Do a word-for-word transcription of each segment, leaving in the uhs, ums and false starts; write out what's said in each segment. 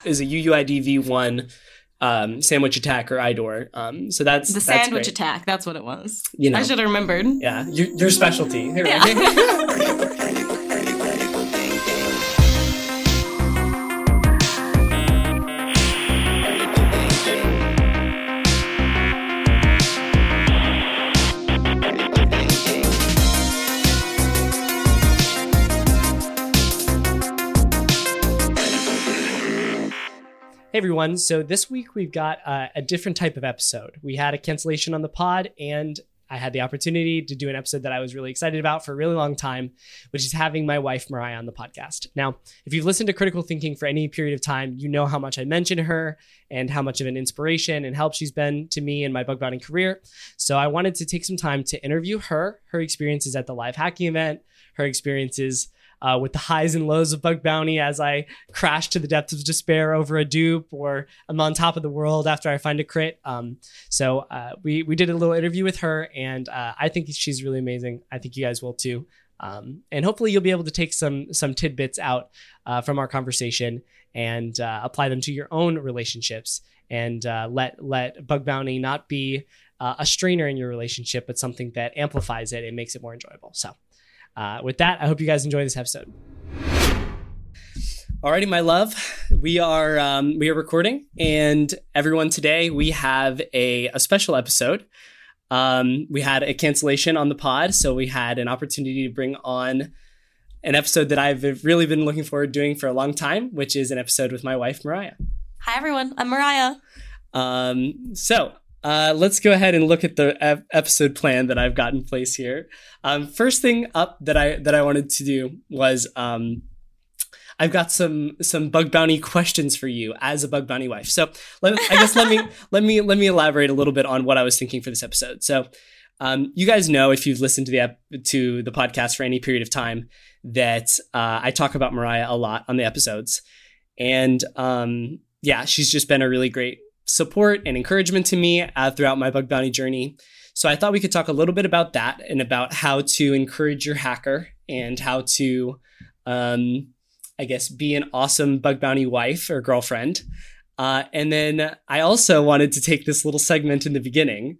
is a U U I D V one um, sandwich attack or I D O R. Um, so that's the that's sandwich great. attack. That's what it was. You know, I should have remembered. Yeah, your, your specialty. Here, Yeah. right? Hey everyone, so this week we've got uh, a different type of episode. We had a cancellation on the pod and I had the opportunity to do an episode that I was really excited about for a really long time, which is having my wife Mariah on the podcast. Now, if you've listened to Critical Thinking for any period of time, you know how much I mention her and how much of an inspiration and help she's been to me in my bug bounty career. So I wanted to take some time to interview her, her experiences at the live hacking event, her experiences Uh, with the highs and lows of bug bounty as I crash to the depths of despair over a dupe, or I'm on top of the world after I find a crit. Um, so uh, we we did a little interview with her, and uh, I think she's really amazing. I think you guys will too. Um, and hopefully you'll be able to take some some tidbits out uh, from our conversation and uh, apply them to your own relationships, and uh, let let bug bounty not be uh, a strainer in your relationship, but something that amplifies it and makes it more enjoyable. So. Uh, with that, I hope you guys enjoy this episode. Alrighty, my love, we are um, we are recording, and everyone, today we have a, a special episode. Um, we had a cancellation on the pod, so we had an opportunity to bring on an episode that I've really been looking forward to doing for a long time, which is an episode with my wife, Mariah. Hi everyone, I'm Mariah. Um, so. Uh, let's go ahead and look at the ep- episode plan that I've got in place here. Um, first thing up that I that I wanted to do was um, I've got some some bug bounty questions for you as a bug bounty wife. So let, I guess let me let me let me elaborate a little bit on what I was thinking for this episode. So um, you guys know, if you've listened to the ep- to the podcast for any period of time, that uh, I talk about Mariah a lot on the episodes, and um, yeah, she's just been a really great support and encouragement to me uh, throughout my bug bounty journey. So I thought we could talk a little bit about that and about how to encourage your hacker and how to, um, I guess, be an awesome bug bounty wife or girlfriend. Uh, and then I also wanted to take this little segment in the beginning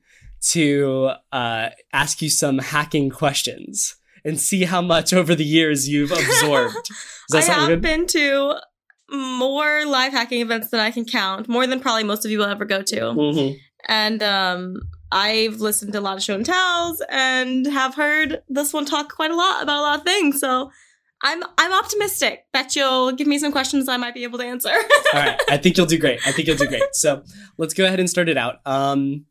to uh, ask you some hacking questions and see how much over the years you've absorbed. Does that I sound have good? been to more live hacking events than I can count, more than probably most of you will ever go to. Mm-hmm. And um, I've listened to a lot of show and tells and have heard this one talk quite a lot about a lot of things. So I'm I'm optimistic that you'll give me some questions I might be able to answer. All right. I think you'll do great. I think you'll do great. So let's go ahead and start it out. Um,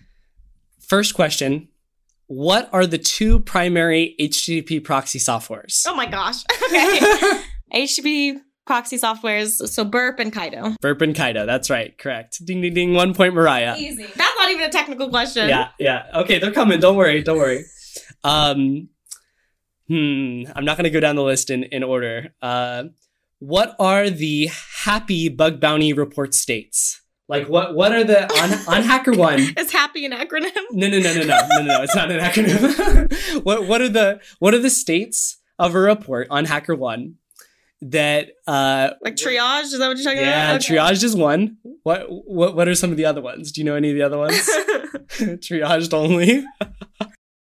first question. What are the two primary H T T P proxy softwares? Oh my gosh. Okay. H T T P proxy softwares, so Burp and Kaido. Burp and Kaido, that's right, correct. Ding, ding, ding, one point, Mariah. Easy. That's not even a technical question. Yeah, yeah. Okay, they're coming, don't worry, don't worry. Um, hmm, I'm not going to go down the list in, in order. Uh, what are the happy bug bounty report states? Like, what What are the, on, on HackerOne? Is happy an acronym? No, no, no, no, no, no, no, it's not an acronym. what What are the What are the states of a report on HackerOne that uh like triage? Is that what you're talking yeah, about? yeah, okay. Triaged is one. What what what are some of the other ones? Do you know any of the other ones? Triaged only. uh,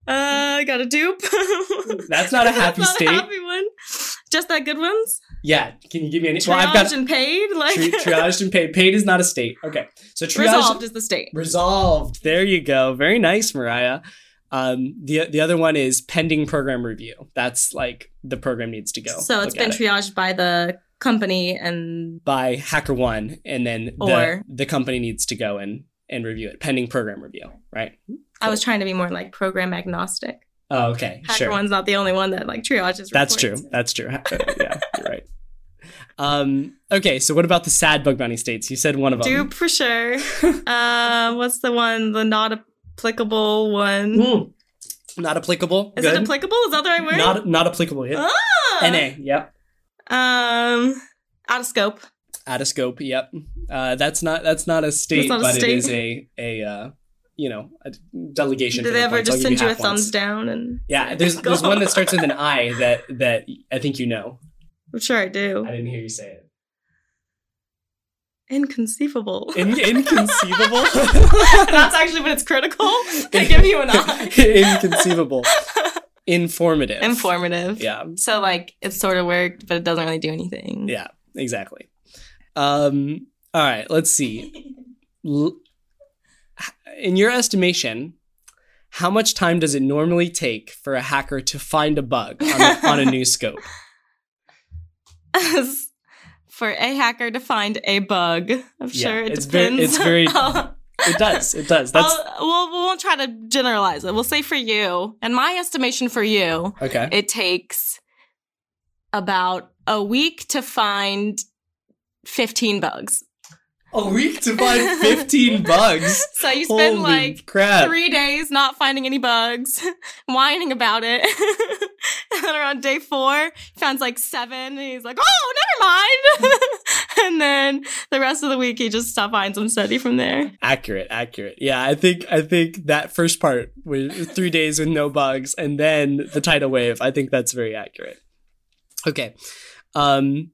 I got a dupe. That's not a happy That's not state. A happy one. Just that good ones. Yeah. Can you give me any? Triaged well, I've got and paid. Like tri- triaged and paid. Paid is not a state. Okay. So triaged, resolved is the state. Resolved. There you go. Very nice, Mariah. Um, the the other one is pending program review. That's like the program needs to go. So it's been triaged by the company and by HackerOne, and then or the, the company needs to go and, and review it. Pending program review, right? Cool. I was trying to be more like program agnostic. Oh, okay. HackerOne's sure. not the only one that like triages reports. That's true. That's true. Yeah, you're right. Um, okay, so what about the sad bug bounty states? You said one of them. Dupe for sure. uh, what's the one? The not applicable one. Mm. Not applicable. Is Good. it applicable? Is that the right word? Not not applicable yet. Ah! N A. Yep. Um, out of scope. Out of scope. Yep. Uh, that's not that's not a state, not a but state. it is a a uh, you know a delegation. Did for they the ever points. I'll just give send you a half thumbs points. down? And Yeah, there's there's one that starts with an I that that I think you know. I'm sure I do. I didn't hear you say it. Inconceivable. In- inconceivable? That's actually when it's critical. They give you an eye. Inconceivable. Informative. Informative. Yeah. So, like, it sort of worked, but it doesn't really do anything. Yeah, exactly. Um, all right, let's see. L- In your estimation, how much time does it normally take for a hacker to find a bug on a, on a new scope? For a hacker to find a bug, I'm Yeah, sure it it's depends. very- it's very- It does. It does. That's I'll- we'll, we won't try to generalize it. We'll say for you, and my estimation for you, okay. it takes about a week to find fifteen bugs. A week to find fifteen bugs. So you spend Holy like crap. three days not finding any bugs, whining about it. And then around day four, he finds like seven, and he's like, "Oh, never mind." And then the rest of the week, he just finds them steady from there. Accurate, accurate. Yeah, I think I think that first part was three days with no bugs, and then the tidal wave. I think that's very accurate. Okay. Um,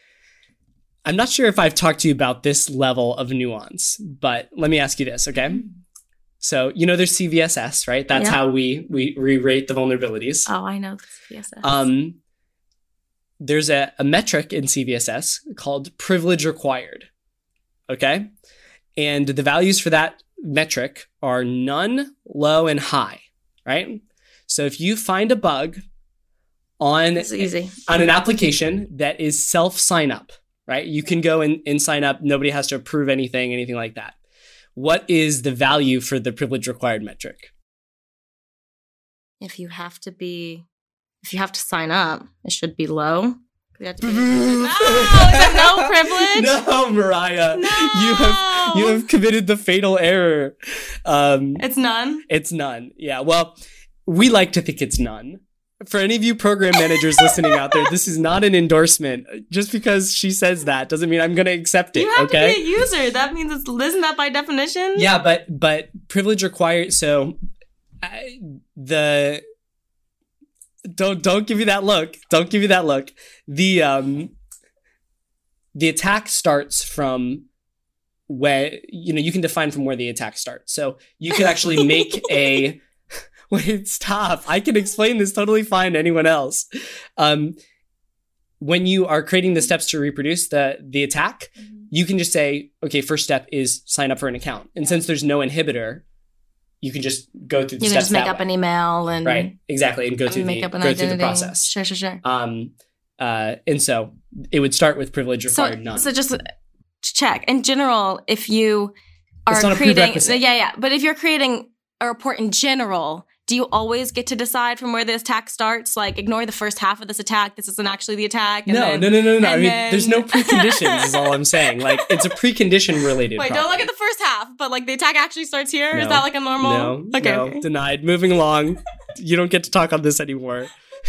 I'm not sure if I've talked to you about this level of nuance, but let me ask you this, okay? So, you know, there's C V S S, right? That's Yeah. how we, we re-rate the vulnerabilities. Oh, I know C V S S. Um, there's a, a metric in C V S S called privilege required, okay? And the values for that metric are none, low, and high, right? So if you find a bug on, It's easy. on an application that is self-sign up, right? You can go and, and sign up. Nobody has to approve anything, anything like that. What is the value for the privilege required metric? If you have to be, if you have to sign up, it should be low. You have to be, no, is it no privilege? No, Mariah. No. You have you have committed the fatal error. Um, It's none. it's none. Yeah. Well, we like to think it's none. For any of you program managers listening out there, this is not an endorsement. Just because she says that doesn't mean I'm going to accept it. You have okay. to be a user. That means it's isn't that by definition? Yeah, but but privilege required. So I, the don't don't give me that look. Don't give me that look. The um the attack starts from where you know you can define from where the attack starts. So you can actually make a wait stop. I can explain this totally fine to anyone else. Um, when you are creating the steps to reproduce the the attack, Mhm. you can just say, okay, first step is sign up for an account. And since there's no inhibitor, you can just go through the You can steps just make that up way. an email and Right, exactly, and go through make the up an go identity. through the process. Sure, sure, sure. Um, uh, and so it would start with privilege So, required none. so just to check. In general, if you are It's not a creating, prerequisite. yeah, yeah. But if you're creating a report in general, do you always get to decide from where the attack starts? Like, ignore the first half of this attack. This isn't actually the attack. And no, then, no, no, no, no. I and mean, then- there's no preconditions. Is all I'm saying. Like, it's a precondition related. Wait, don't look at the first half, but like the attack actually starts here. Is No. that like a normal? No, Okay. no, okay. denied. Moving along. You don't get to talk on this anymore.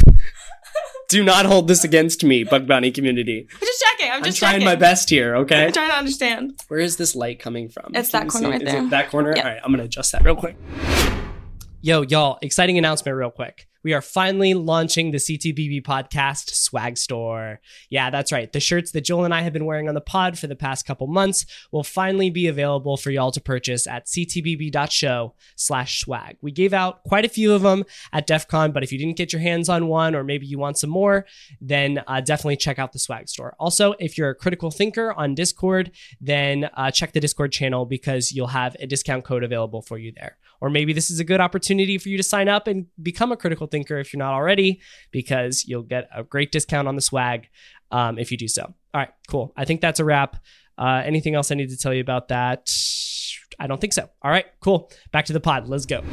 Do not hold this against me, Bug Bounty community. I'm just checking. I'm I'm just trying checking. my best here. Okay. I'm trying to understand. Where is this light coming from? It's Can that you corner see? right Is there. it that corner? Yep. All right, I'm going to adjust that real quick. Yo, y'all, exciting announcement real quick. We are finally launching the C T B B podcast swag store. Yeah, that's right. The shirts that Joel and I have been wearing on the pod for the past couple months will finally be available for y'all to purchase at ctbb.show slash swag. We gave out quite a few of them at DEF CON, but if you didn't get your hands on one or maybe you want some more, then uh, definitely check out the swag store. Also, if you're a critical thinker on Discord, then uh, check the Discord channel because you'll have a discount code available for you there. Or maybe this is a good opportunity for you to sign up and become a critical thinker if you're not already, because you'll get a great discount on the swag um, if you do so. All right, cool. I think that's a wrap. Uh, anything else I need to tell you about that? I don't think so. All right, cool. Back to the pod. Let's go.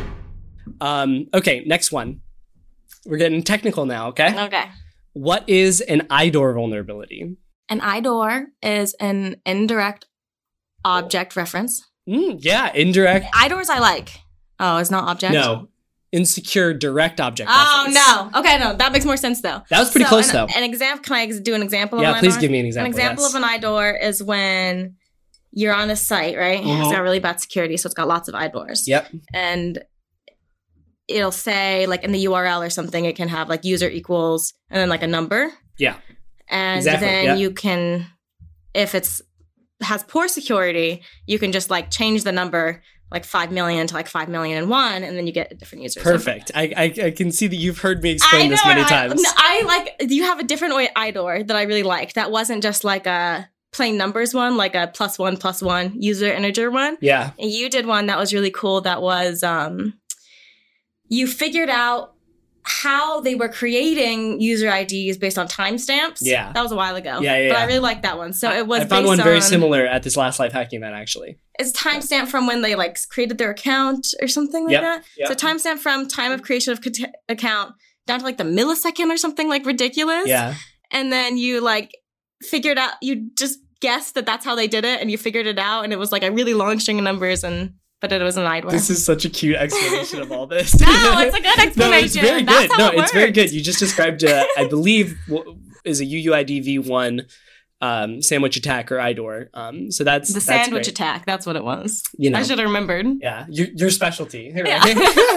Um, okay, next one. We're getting technical now, okay? Okay. What is an I D O R vulnerability? An I D O R is an indirect object reference. Mm, yeah, indirect. I D O Rs I like. Oh, it's not object? No, insecure direct object. Oh, reference. no. Okay, no. That makes more sense, though. That was pretty So close, an, though. An example, can I ex- do an example Yeah, of an please I D O R? give me an example. An example yes. of an I D O R is when you're on a site, right? It's Mhm. got really bad security, so it's got lots of I D O Rs. Yep. And it'll say, like, in the U R L or something, it can have, like, user equals and then, like, a number. Yeah. And Exactly, then yeah. you can, if it's has poor security, you can just like change the number like five million to like five million and one, and then you get different users. Perfect. I, I I can see that you've heard me explain this many I, times. I like, you have a different way I D O R that I really liked. That wasn't just like a plain numbers one, like a plus one plus one user integer one. Yeah. And you did one that was really cool. That was, um, you figured out how they were creating user I Ds based on timestamps. Yeah. That was a while ago. Yeah, yeah, But yeah. I really liked that one. So it was I found based one very on, similar at this last life hacking event, actually. It's timestamp from when they like created their account or something like Yep, that. yep. So timestamp from time of creation of c- account down to like the millisecond or something like ridiculous. Yeah. And then you like figured out, you just guessed that that's how they did it, and you figured it out, and it was like a really long string of numbers, and but it was an I D O R. This is such a cute explanation of all this. No, it's a good explanation. No, it's very That's good. how No, it it's very worked. good. You just described, uh, I believe, w- is a U U I D V one um, sandwich attack or I D O R. Um, so that's The that's sandwich great. attack. That's what it was. You know. I should have remembered. Yeah, your, your specialty. Right? Yeah.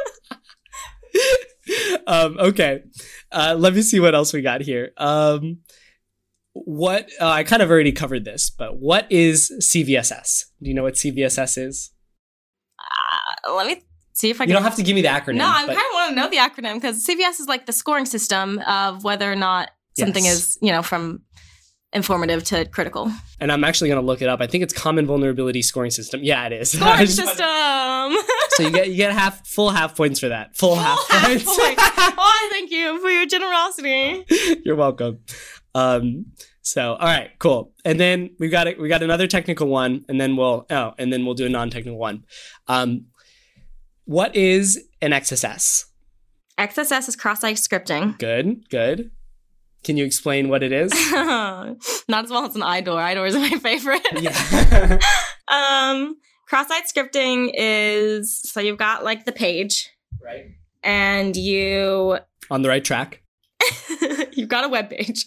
um, okay, uh, let me see what else we got here. Um, what uh, I kind of already covered this, but what is C V S S? Do you know what C V S S is? Uh, let me see if I can. You don't have to give me the acronym. No, I but- kind of want to know the acronym, because C V S is like the scoring system of whether or not something Yes. is, you know, from informative to critical. and I'm actually going to look it up. I think it's Common Vulnerability Scoring System. Yeah, it is. I Scoring just wanted- system. So you get you get half full half points for that. Full, half Full half points. point. Oh, thank you for your generosity. You're welcome. Um, so all right, cool. And then we got it. We got another technical one, and then we'll oh, and then we'll do a non-technical one. Um, what is an X S S? X S S is cross-site scripting. Good, good. Can you explain what it is? Not as well as an I D O R. I D O R is my favorite. Yeah. um, cross-site scripting is, so you've got like the page, Right. and you On the right track. you've got a web page.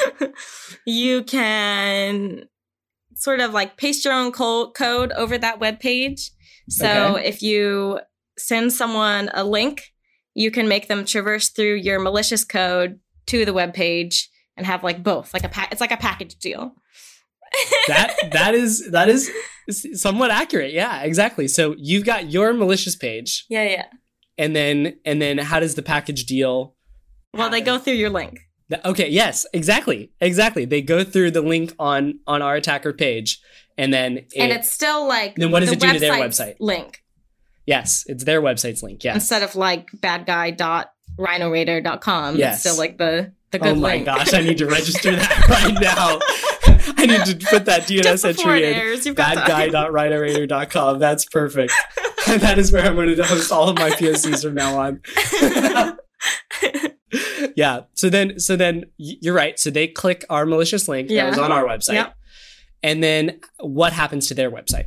You can sort of like paste your own co- code over that web page. So Okay. if you send someone a link, you can make them traverse through your malicious code to the web page and have like both, like a pa- it's like a package deal. That that is that is somewhat accurate. Yeah, exactly. So you've got your malicious page, Yeah, yeah. and then and then how does the package deal? Well, they go through your link. Th- Okay, yes, exactly, exactly. They go through the link on on our attacker page, and then it, And it's still like Then what does the it do to their website's website? link yes, it's their website's link. Yes. instead of like bad guy dot rhino raider dot com. Yes. It's still like the the good Oh my link. gosh, I need to register that right now. I need to put that D N S Just before it entry in. airs, you've got bad guy dot rhino raider dot com. That's perfect. That is where I'm going to host all of my P O Cs from now on. Yeah. So then, so then y- you're right. So they click our malicious link Yeah. that was on our website, Yep. and then what happens to their website?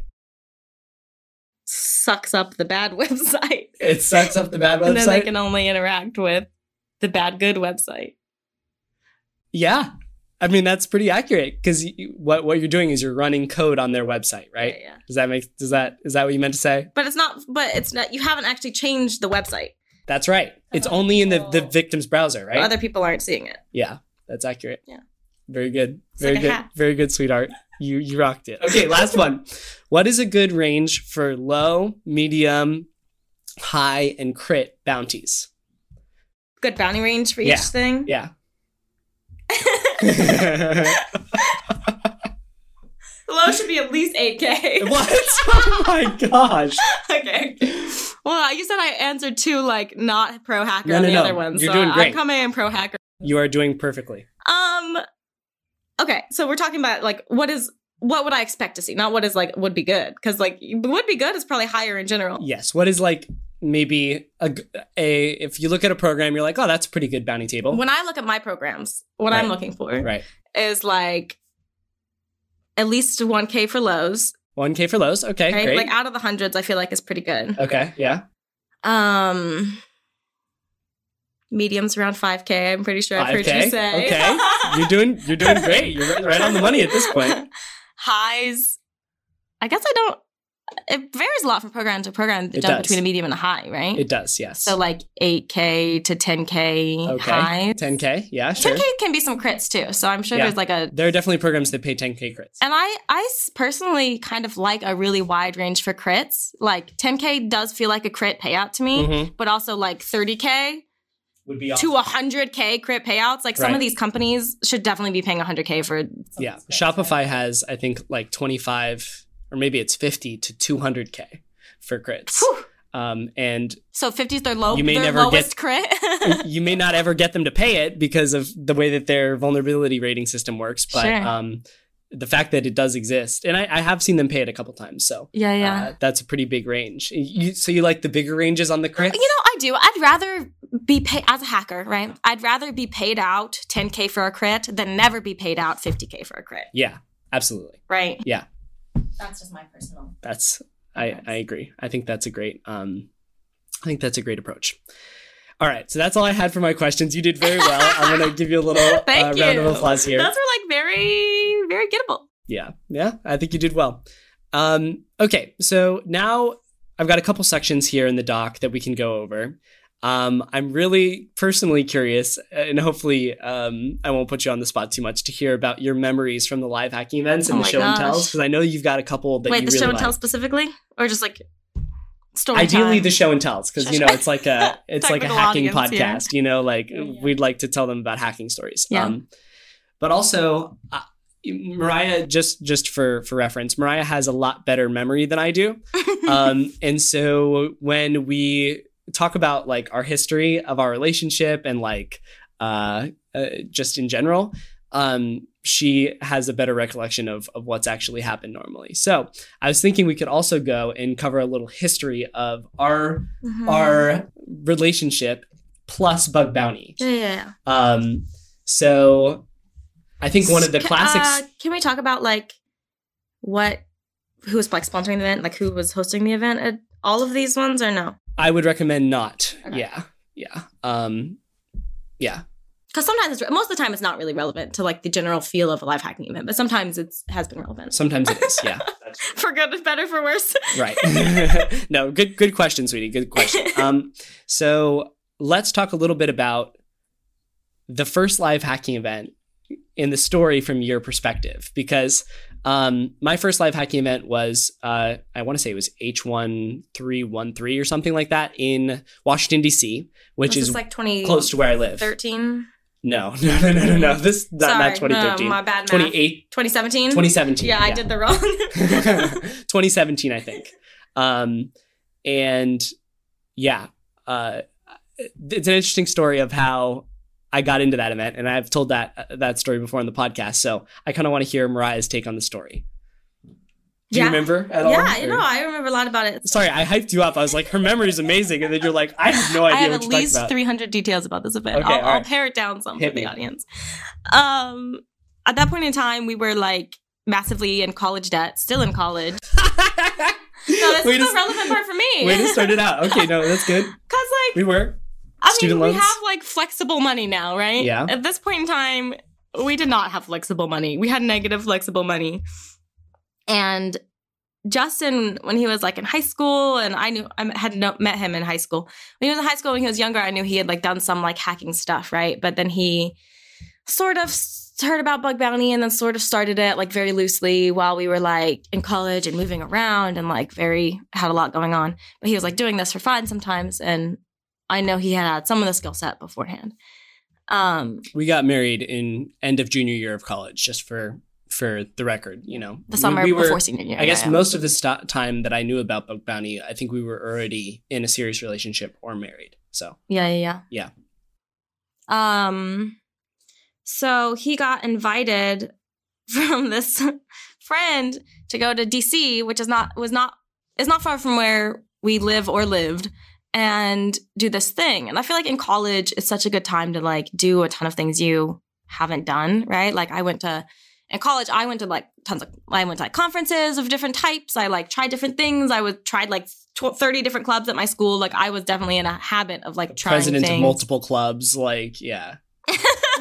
Sucks up the bad website. It sucks up the bad And then they website. can only interact with the bad good website. Yeah. I mean, that's pretty accurate because what what you're doing is you're running code on their website, right? Yeah, yeah. Does that make does that is that what you meant to say? But it's not. But it's not. You haven't actually changed the website. That's right. It's Other only in the, the people- victim's browser, right? Other people aren't seeing it. Yeah, that's accurate. Yeah. Very good. It's Very like a good. hat. Very good, sweetheart. You you rocked it. Okay, last one. What is a good range for low, medium, high, and crit bounties? Good bounty range for each Yeah. thing. Yeah. Low should be at least eight K. What? Oh my gosh. Okay. Well, you said I answered two like not pro hacker No, on no, the no. other one, You're so doing I'm great. coming in pro hacker. You are doing perfectly. Um. Okay, so we're talking about like what is what would I expect to see, not what is like would be good, because like would be good is probably higher in general. Yes. What is like maybe a, g- a if you look at a program, you're like, oh, that's a pretty good bounty table. When I look at my programs, what I'm Right. looking for Right. is like at least one K for lows, one K for lows. Okay, right? great. Like out of the hundreds, I feel like is pretty good. Okay, yeah. Um, mediums around five K. I'm pretty sure I've heard five K. you say. Okay. You're doing you're doing great. You're right- right on the money at this point. Highs, I guess I don't. it varies a lot from program to program, the It jump does. between a medium and a high, right? It does, yes. So like eight K to ten K okay. high. ten K, yeah, sure. ten K can be some crits too. So I'm sure Yeah. there's like a... There are definitely programs that pay ten K crits. And I, I s- personally kind of like a really wide range for crits. Like ten K does feel like a crit payout to me, Mhm. but also like thirty K Would be to awesome. one hundred K crit payouts. Like some Right. of these companies should definitely be paying one hundred K for... Yeah. Shopify has, I think, like twenty-five or maybe it's fifty to two hundred K for crits. Whew. Um, and So fifty is their low, You may their never lowest get- crit. you may not ever get them to pay it because of the way that their vulnerability rating system works. But Sure. um, the fact that it does exist, and I, I have seen them pay it a couple times. So yeah, yeah. uh, that's a pretty big range. You, so you like the bigger ranges on the crits? You know, I do. I'd rather be paid as a hacker, right? I'd rather be paid out ten K for a crit than never be paid out fifty K for a crit, Yeah, absolutely. right? Yeah. That's just my personal. That's I, I agree. I think that's a great um I think that's a great approach. All right, so that's all I had for my questions. You did very well. I'm gonna give you a little uh, Thank round you. of applause here. Those were like very, very gettable. Yeah, yeah, I think you did well. Um, okay, so now I've got a couple sections here in the doc that we can go over. Um, I'm really personally curious, and hopefully um, I won't put you on the spot too much to hear about your memories from the live hacking events and Oh the my show and gosh. tells, because I know you've got a couple that Wait, you the really show and like. tell specifically, or just like story Ideally, time? the show and tells, because you know it's like a it's like a Technical hacking audience here. podcast. You know, like Yeah. we'd like to tell them about hacking stories. Yeah. Um, but also, uh, Mariah, just just for for reference, Mariah has a lot better memory than I do, um, and so when we talk about like our history of our relationship and like uh, uh just in general, um, she has a better recollection of of what's actually happened normally. So I was thinking we could also go and cover a little history of our Mhm. our relationship plus Bug Bounty. yeah, yeah, yeah. Um, so I think one of the Ca- classics. Uh, can we talk about like what who was like sponsoring the event, like who was hosting the event at all of these ones, or no? I would recommend not. Okay. Yeah, yeah, um, yeah. Because sometimes it's, most of the time it's not really relevant to like the general feel of a live hacking event, but sometimes it's has been relevant Sometimes it is. Yeah, for good, better, for worse. right. No, good, good question, sweetie. Good question. Um, so let's talk a little bit about the first live hacking event in the story from your perspective, because um, my first live hacking event was, uh, I want to say it was H one three one three or something like that in Washington, D C, which Was is this like twenty close to where I live. thirteen? No, no, no, no, no, no. This not, Sorry, not twenty thirteen. no, my bad math. twenty-eight, twenty seventeen? twenty seventeen. Yeah, I did the wrong. twenty seventeen, I think. Um, and yeah, uh, it's an interesting story of how I got into that event, and I've told that that story before on the podcast. So I kind of want to hear Mariah's take on the story. Do you Yeah. remember at all? Yeah, you Or- know, I remember a lot about it. Sorry, I hyped you up. I was like, her memory is amazing, and then you're like, I have no idea I have what at you're talking least about. three hundred details about this event. Okay, I'll, all I'll right. pare it down some Hit for the me. audience. Um, at that point in time, we were like massively in college debt, still in college. No, this Way is to- the relevant part for me. Way to start it out. Okay, no, that's good. Because like, We were. I mean, student we loans? have like flexible money now, right? Yeah. At this point in time, we did not have flexible money. We had negative flexible money. And Justin, when he was like in high school, and I knew I had no, met him in high school. When he was in high school, when he was younger, I knew he had like done some like hacking stuff, right? But then he sort of heard about Bug Bounty and then sort of started it like very loosely while we were like in college and moving around and like very had a lot going on. But he was like doing this for fun sometimes, and I know he had had some of the skill set beforehand. Um, We got married in end of junior year of college, just for for the record, you know. the summer we, we were, before senior year. I guess yeah, yeah. most of the st- time that I knew about Bug Bounty, I think we were already in a serious relationship or married. So Yeah, yeah, yeah. Yeah. Um, so he got invited from this friend to go to D C, which is not was not is not far from where we live or lived, and do this thing. And I feel like in college, it's such a good time to like do a ton of things you haven't done, right? Like I went to in college, I went to like tons of I went to like conferences of different types. I like tried different things. I was tried like tw- thirty different clubs at my school. Like I was definitely in a habit of like trying president things. of multiple clubs, like, yeah.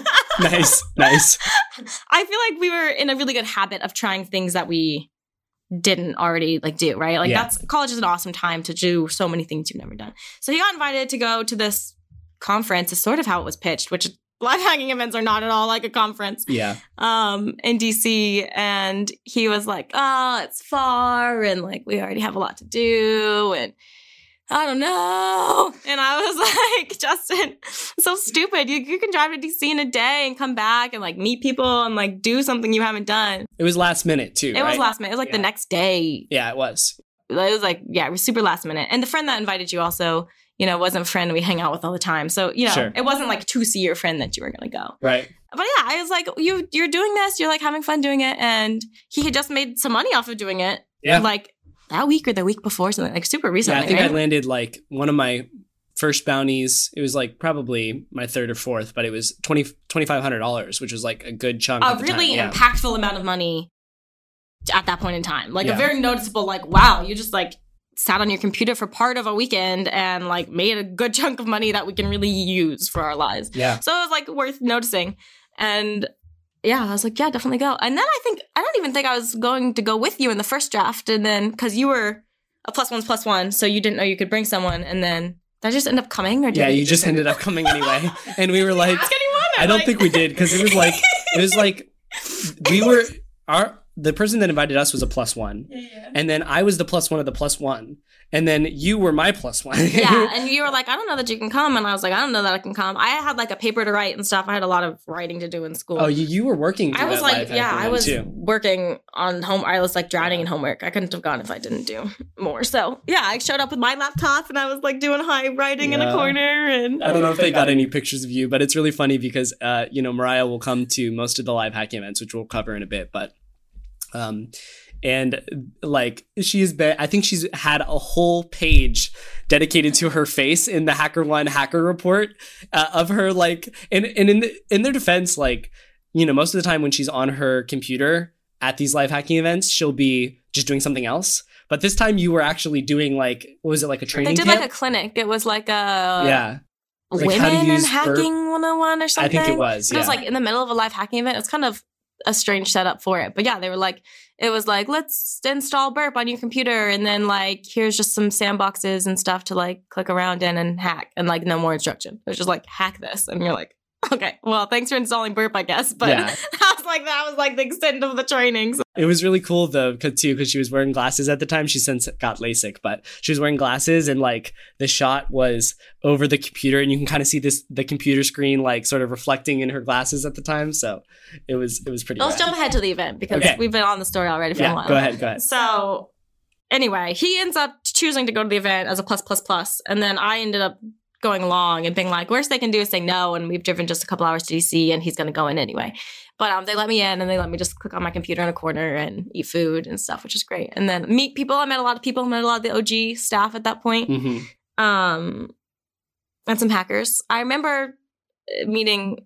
Nice, nice. I feel like we were in a really good habit of trying things that we didn't already like do, right? Like Yeah. that's college is an awesome time to do so many things you've never done. So he got invited to go to this conference. Is sort of how it was pitched, which life hacking events are not at all like a conference. Yeah. Um, in D C, and he was like, "Oh, it's far, and like we already have a lot to do, and I don't know." And I was like, "Justin, so stupid. You you can drive to D C in a day and come back and like meet people and like do something you haven't done." It was last minute too. It right? was last minute. It was like Yeah. the next day. Yeah, it was. It was like, yeah, it was super last minute. And the friend that invited you also, you know, wasn't a friend we hang out with all the time. So, you know, Sure. it wasn't like to see your friend that you were going to go. Right. But yeah, I was like, you, you're doing this. You're like having fun doing it. And he had just made some money off of doing it. Yeah. Like that week or the week before, something like super recently. Yeah, I think right? I landed like one of my first bounties. It was like probably my third or fourth, but it was twenty twenty-five hundred dollars, which was like a good chunk. a at the really time. Yeah. impactful amount of money at that point in time. Like Yeah. a very noticeable, like, wow, you just like sat on your computer for part of a weekend and like made a good chunk of money that we can really use for our lives. Yeah. So it was like worth noticing. And yeah, I was like, yeah, definitely go. And then I think, I don't even think I was going to go with you in the first draft. And then, because you were a plus one's plus one, so you didn't know you could bring someone. And then did I just end up coming? Or did Yeah, you just ended up coming anyway. And we were like, ask anyone? I don't think we did, because it was like, it was like, we were, our, the person that invited us was a plus one. Yeah, yeah. And then I was the plus one of the plus one. And then you were my plus one. Yeah, and you were like, I don't know that you can come. And I was like, I don't know that I can come. I had like a paper to write and stuff. I had a lot of writing to do in school. Oh, you, you were working. I was that like, life yeah, hacking I one was too. working on home. I was like drowning in homework. I couldn't have gone if I didn't do more. So yeah, I showed up with my laptop and I was like doing high writing in Yeah. a corner. And I don't know if they got any pictures of you, but it's really funny because, uh, you know, Mariah will come to most of the live hacking events, which we'll cover in a bit. But, um, and like she's been, I think she's had a whole page dedicated to her face in the HackerOne hacker report uh, of her, like, and and in the, in their defense, like, you know, most of the time when she's on her computer at these live hacking events, she'll be just doing something else. But this time you were actually doing like, what was it, like a training they did camp? like a clinic. It was like a yeah. Like how to women and use hacking one oh one or I something. think it was. But Yeah. it was like in the middle of a live hacking event. It's kind of a strange setup for it. But yeah, they were like, it was like, let's install Burp on your computer. And then like, here's just some sandboxes and stuff to like click around in and hack, and like no more instruction. It was just like, hack this. And you're like, okay, well, thanks for installing Burp, I guess. But Yeah. I was like, that was like the extent of the training. So It was really cool though, cause, too, because she was wearing glasses at the time. She since got LASIK, but she was wearing glasses, and like the shot was over the computer, and you can kind of see this the computer screen like sort of reflecting in her glasses at the time. So it was it was pretty. let's rad. jump ahead to the event because Okay. we've been on the story already for a Yeah, while. go ahead, go ahead. So anyway, he ends up choosing to go to the event as a plus plus plus, and then I ended up going along and being like, worst they can do is say no, and we've driven just a couple hours to D C, and he's going to go in anyway. But um, they let me in, and they let me just click on my computer in a corner and eat food and stuff, which is great. And then meet people. I met a lot of people. I met a lot of the O G staff at that point. hmm Um, and some hackers. I remember uh, meeting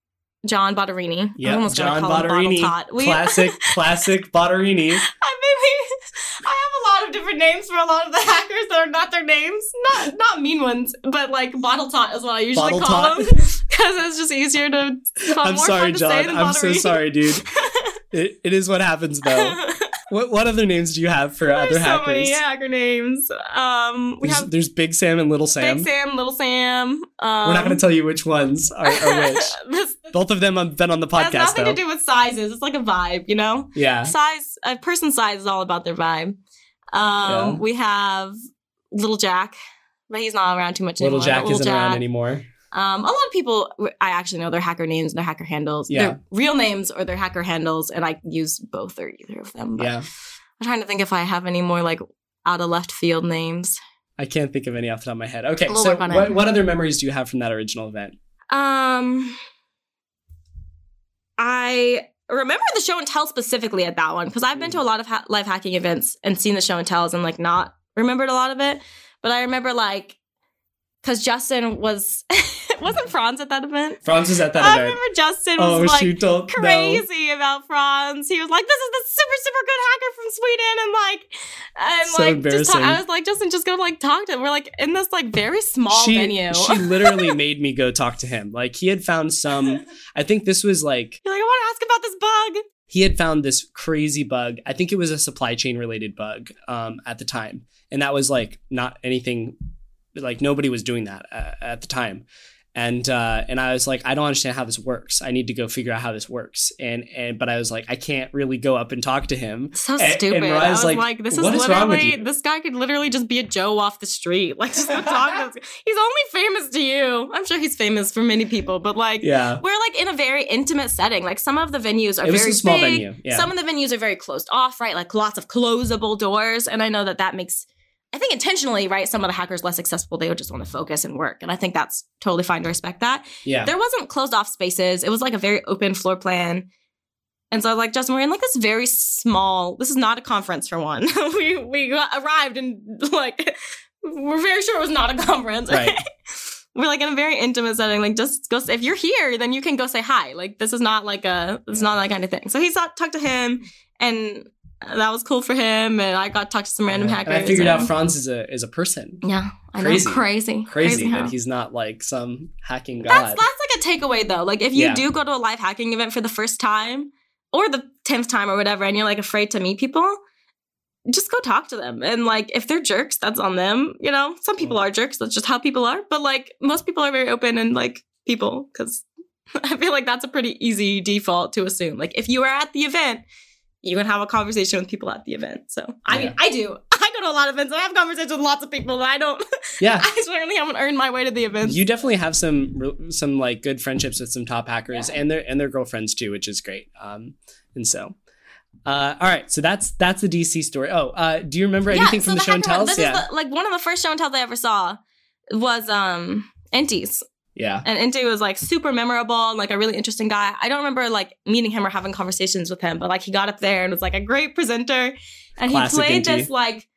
John Bottarini. I Yeah, almost gonna John call him Bottle Bottarini, Tot. We- classic, classic Bottarini. I maybe I have a lot of different names for a lot of the hackers that are not their names. Not not mean ones, but like Bottle Tot is what I usually Bottle call Tot. them. Because it's just easier to fun, I'm more sorry, fun to say John. than I'm so Bottarini. sorry, dude. It, it is what happens though. What what other names do you have for other There's so hackers? many hacker names. Um we There's, have there's Big Sam and Little Sam. Big Sam, Little Sam. Um, We're not going to tell you which ones are, are which. this Both of them have been on the has podcast, nothing though. to do with sizes. It's like a vibe, you know? Yeah. Size, a person's size is all about their vibe. Um, Yeah. We have Little Jack, but he's not around too much Little anymore. Jack isn't around anymore. Um, a lot of people, I actually know their hacker names and their hacker handles. Yeah. Their real names or their hacker handles, and I use both or either of them. But Yeah. I'm trying to think if I have any more like out of left field names. I can't think of any off the top of my head. Okay, We'll so work on what, it. what other memories do you have from that original event? Um, I remember the show and tell specifically at that one because I've been to a lot of ha- live hacking events and seen the show and tells and like not remembered a lot of it. But I remember like because Justin was wasn't Franz at that event. Franz was at that I event. remember Justin Oh, was like shoot, don't crazy about Franz. He was like, "This is the super super good hacker from Sweden," and like, and So like, just talk- embarrassing. I was like, "Justin, just go like talk to him." We're like in this like very small she, venue. she literally made me go talk to him. Like he had found some, I think this was like, You're like, "I want to ask about this bug." he had found this crazy bug. I think it was a supply chain related bug um, at the time. And that was like not anything, like nobody was doing that uh, at the time. And uh, and I was like, I don't understand how this works. I need to go figure out how this works. And and but I was like, I can't really go up and talk to him. So and, stupid. And I was like, like, this is what is wrong with literally, you? this guy could literally just be a Joe off the street. Like, just go talk to this. He's only famous to you. I'm sure he's famous for many people, but like, Yeah. we're like in a very intimate setting. Like, some of the venues are It was very a small big. venue, yeah. Some of the venues are very closed off, right? Like lots of closable doors. And I know that that makes, I think intentionally, right, some of the hackers less accessible. They would just want to focus and work. And I think that's totally fine to respect that. Yeah. There wasn't closed off spaces. It was like a very open floor plan. And so like, Justin, we're in like this very small, this is not a conference for one. we we got, arrived and like, we're very sure it was not a conference. Right. We're like in a very intimate setting. Like, just go, if you're here, then you can go say hi. Like, this is not like a, it's not that kind of thing. So he saw, talked to him, and that was cool for him. And I got to talk to some random Yeah. hackers. And I figured and, out Franz is a is a person. Yeah, I Crazy. know. Crazy. Crazy huh? that he's not like some hacking god. That's, that's like a takeaway, though. Like, if you Yeah. do go to a live hacking event for the first time or the tenth time or whatever, and you're like afraid to meet people, just go talk to them. And like, if they're jerks, that's on them. You know, some people Mm. are jerks. That's just how people are. But like, most people are very open and like people, because I feel like that's a pretty easy default to assume. Like, if you are at the event, you can have a conversation with people at the event. So, I Yeah. mean, I do. I go to a lot of events. I have conversations with lots of people, and I don't. Yeah. I certainly haven't earned my way to the events. You definitely have some re- some like good friendships with some top hackers Yeah. and their and their girlfriends too, which is great. Um, and so, uh, all right, so that's that's the D C story. Oh, uh, do you remember anything from the, show and hacker one- tells? This Yeah, is the, like one of the first show and tells I ever saw was um Enty's. yeah, And Enty was like super memorable and like a really interesting guy. I don't remember like meeting him or having conversations with him, but like he got up there and was like a great presenter. And Classic he played Enty. this like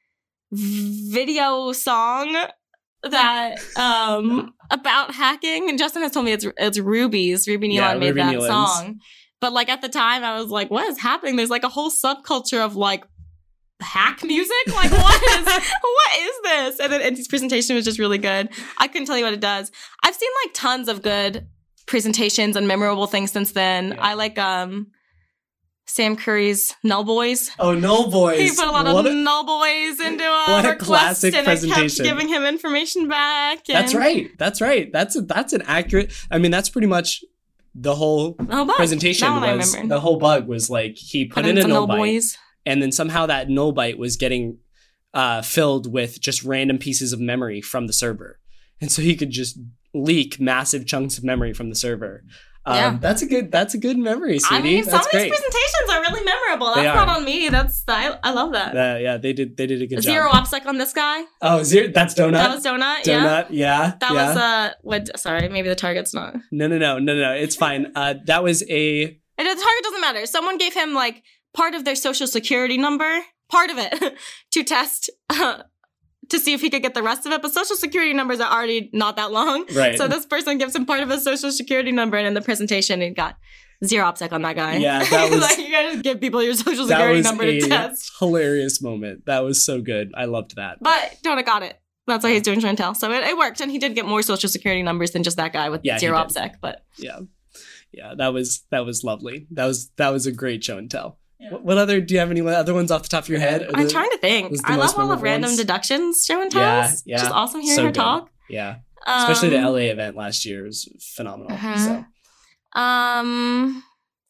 video song that um about hacking. And Justin has told me it's it's Ruby's. Ruby Nealon Yeah, made Ruby that Nealon's. song. But like at the time I was like, what is happening? There's like a whole subculture of like hack music? Like, what is what is this? And then Enty's presentation was just really good. I couldn't tell you what it does. I've seen like tons of good presentations and memorable things since then. Yeah. I like um Sam Curry's Null Boys. Oh, Null Boys. He put a lot What of a- Null Boys into a what a request, classic and presentation. it kept giving him information back. And That's right. That's right. That's a, that's an accurate. I mean, that's pretty much the whole Oh, bug. presentation That one I was. remember. The whole bug was like he put, Put in in a some null Null byte, Boys. and then somehow that null byte was getting uh, filled with just random pieces of memory from the server, and so he could just leak massive chunks of memory from the server. Um, Yeah. That's a good. That's a good memory, sweetie. I mean, some that's of these great. presentations are really memorable. That's They not are. on me. That's I, I love that. Uh, yeah, they did. They did a good Zero job. OPSEC on this guy. Oh, zero. That's donut. That was Donut. Yeah. donut. Yeah. That yeah. was uh what sorry, maybe the target's not. No, no, no, no, no. It's fine. Uh, that was a. And the target doesn't matter. Someone gave him like part of their social security number, part of it, to test uh, to see if he could get the rest of it. But social security numbers are already not that long. Right. So this person gives him part of his social security number, and in the presentation, it got zero OPSEC on that guy. Yeah, that was- like you gotta just give people your social That security was number a to test. hilarious moment. That was so good. I loved that. But Donut got it. That's why he's doing show and tell. So it, it worked, and he did get more social security numbers than just that guy with Yeah, he zero did. OPSEC. But Yeah, yeah. That was that was lovely. That was that was a great show and tell. What, what other? Do you have any other ones off the top of your head? Are I'm the- trying to think. was the I most love all of memorable random ones? deductions show and Yeah, tells. yeah. Just awesome hearing So her good. talk. Yeah, especially the Um, L A event last year was phenomenal. Uh-huh. So Um,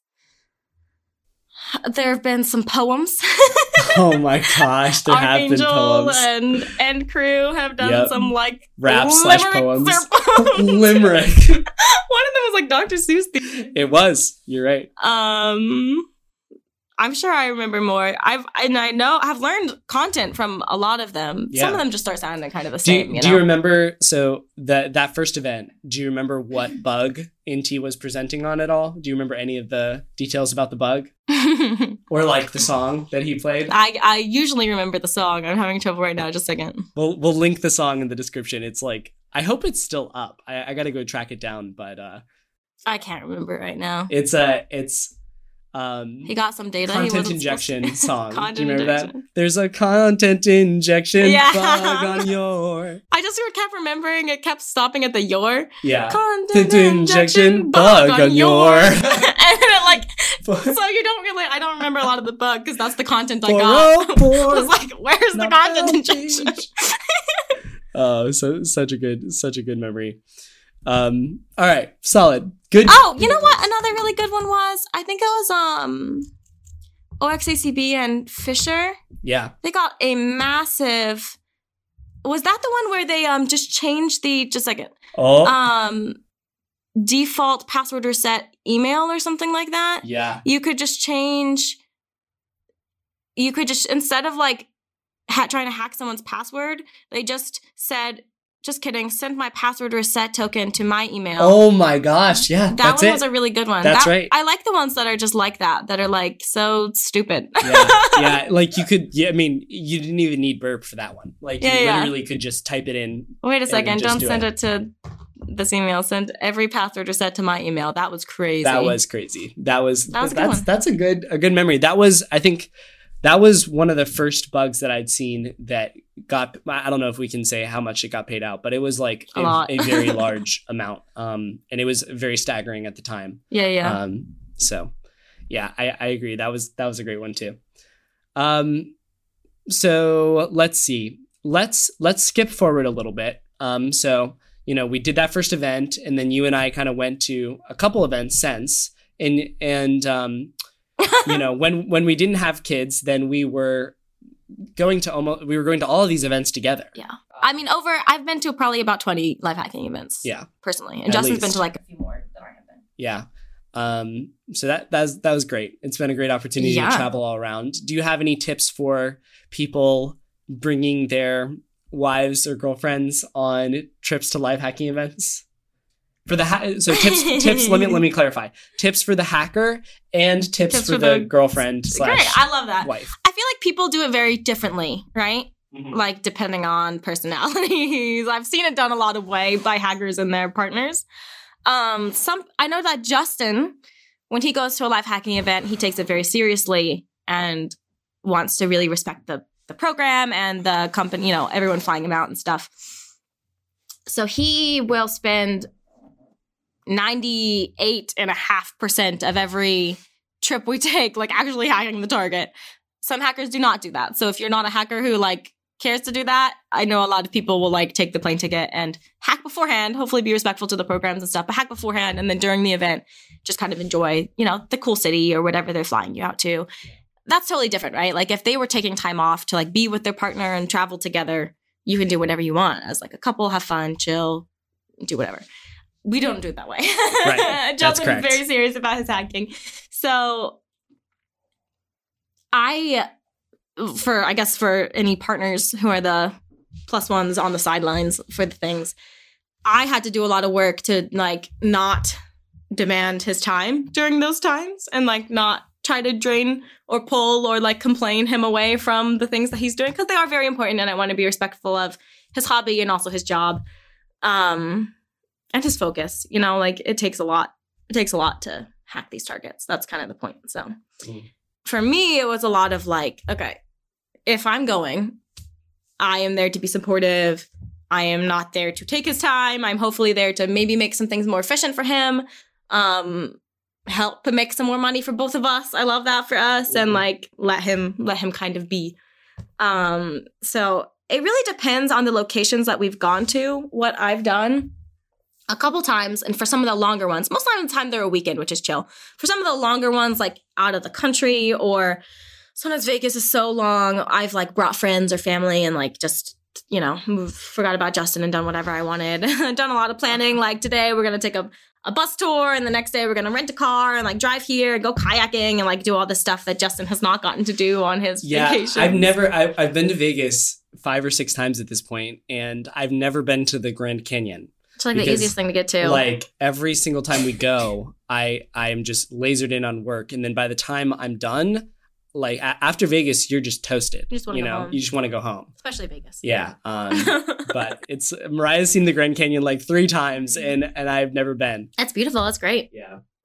there have been some poems. oh my gosh, there have been Archangel poems, and and crew have done Yep. some like rap slash limericks poems, or poems. limerick. One of them was like Doctor Seuss. theme. It was. You're right. Um, I'm sure I remember more. I've and I know I've learned content from a lot of them. Yeah. Some of them just start sounding kind of the Do same. you, you do know? you remember? So that that first event. Do you remember what bug Inti was presenting on at all? Do you remember any of the details about the bug or like the song that he played? I I usually remember the song. I'm having trouble right now. Just a second. We'll we'll link the song in the description. It's like I hope it's still up. I, I got to go track it down, but uh, I can't remember right now. it's a it's Um, He got some data. He content wasn't injection supposed to- song. Content Do you remember injection. that? There's a content injection Yeah. bug on your. I just kept remembering it kept stopping at the your. Yeah. Content Content injection bug on your. and then it like, so you don't really, I don't remember a lot of the bug because that's the content I got. I was like, where's the content injection? Oh, so such a good, such a good memory. Um, all right, solid, good. Oh, you know what? Another really good one was, I think it was um, O X A C B and Fisher. Yeah. They got a massive. Was that the one where they um just changed the just like it Oh. um default password reset email or something like that? Yeah. You could just change. You could just instead of like ha- trying to hack someone's password, they just said, "Just kidding, send my password reset token to my email." Oh my gosh! Yeah, that that's one it. was a really good one. That's That- right. I like the ones that are just like that, that are like so stupid. yeah, yeah. Like you could. Yeah, I mean, you didn't even need burp for that one. Like Yeah, you yeah. literally could just type it in. Wait a second, just don't do send it. it. to this email. Send every password reset to my email. That was crazy. That was crazy. That was. That was a good that's one. that's a good a good memory. That was. I think. That was one of the first bugs that I'd seen that got. I don't know if we can say how much it got paid out, but it was like A a, lot. a very large amount, um, and it was very staggering at the time. Yeah, yeah. Um, so, yeah, I, I agree. That was that was a great one too. Um, so let's see. Let's let's skip forward a little bit. Um, so you know we did that first event, and then you and I kind of went to a couple events since, and and um, you know when when we didn't have kids, then we were going to almost we were going to all of these events together. Yeah. I mean, over, I've been to probably about twenty life hacking events. Yeah. Personally. And At Justin's been least. to like a few more than I have been. Yeah. Um, so that that was, that was great. It's been a great opportunity Yeah. to travel all around. Do you have any tips for people bringing their wives or girlfriends on trips to live hacking events? For the ha- so tips tips. Let me let me clarify. Tips for the hacker and tips, Tips for, for the, the- girlfriend slash Great. I love that. wife. I feel like people do it very differently, right? Mhm. Like depending on personalities. I've seen it done a lot of way by hackers and their partners. Um, some I know that Justin, when he goes to a live hacking event, he takes it very seriously and wants to really respect the the program and the company, you know, everyone flying him out and stuff. So he will spend ninety-eight and a half percent of every trip we take, like actually hacking the target. Some hackers do not do that. So if you're not a hacker who like cares to do that, I know a lot of people will like take the plane ticket and hack beforehand, hopefully be respectful to the programs and stuff, but hack beforehand. And then during the event, just kind of enjoy, you know, the cool city or whatever they're flying you out to. That's totally different, right? Like if they were taking time off to like be with their partner and travel together, you can do whatever you want as like a couple, have fun, chill, do whatever. We don't do it that way. Right. That's Justin's correct. very serious about his hacking. So I, for, I guess for any partners who are the plus ones on the sidelines for the things, I had to do a lot of work to like not demand his time during those times and like not try to drain or pull or like complain him away from the things that he's doing because they are very important and I want to be respectful of his hobby and also his job um and his focus. You know, like it takes a lot it takes a lot to hack these targets. That's kind of the point. So Mm. for me it was a lot of like, okay, if I'm going, I am there to be supportive. I am not there to take his time. I'm hopefully there to maybe make some things more efficient for him. Um help make some more money for both of us. I love that for us. And Mhm. like let him let him kind of be. Um so it really depends on the locations that we've gone to. What I've done a couple times, and for some of the longer ones, most of the time they're a weekend, which is chill. For some of the longer ones, like out of the country, or sometimes Vegas is so long, I've like brought friends or family and like just, you know, forgot about Justin and done whatever I wanted. Done a lot of planning. Like today we're going to take a, a bus tour and the next day we're going to rent a car and like drive here and go kayaking and like do all the stuff that Justin has not gotten to do on his Yeah, vacation. I've never. I, I've been to Vegas five or six times at this point, and I've never been to the Grand Canyon. It's like because, the easiest thing to get to. Like every single time we go, I I am just lasered in on work, and then by the time I'm done, like a- after Vegas, you're just toasted. You just wanna you go know, home. you just want to go home. Especially Vegas. Yeah. Um, but it's Mariah's seen the Grand Canyon like three times, and and I've never been. That's beautiful. That's great. Yeah.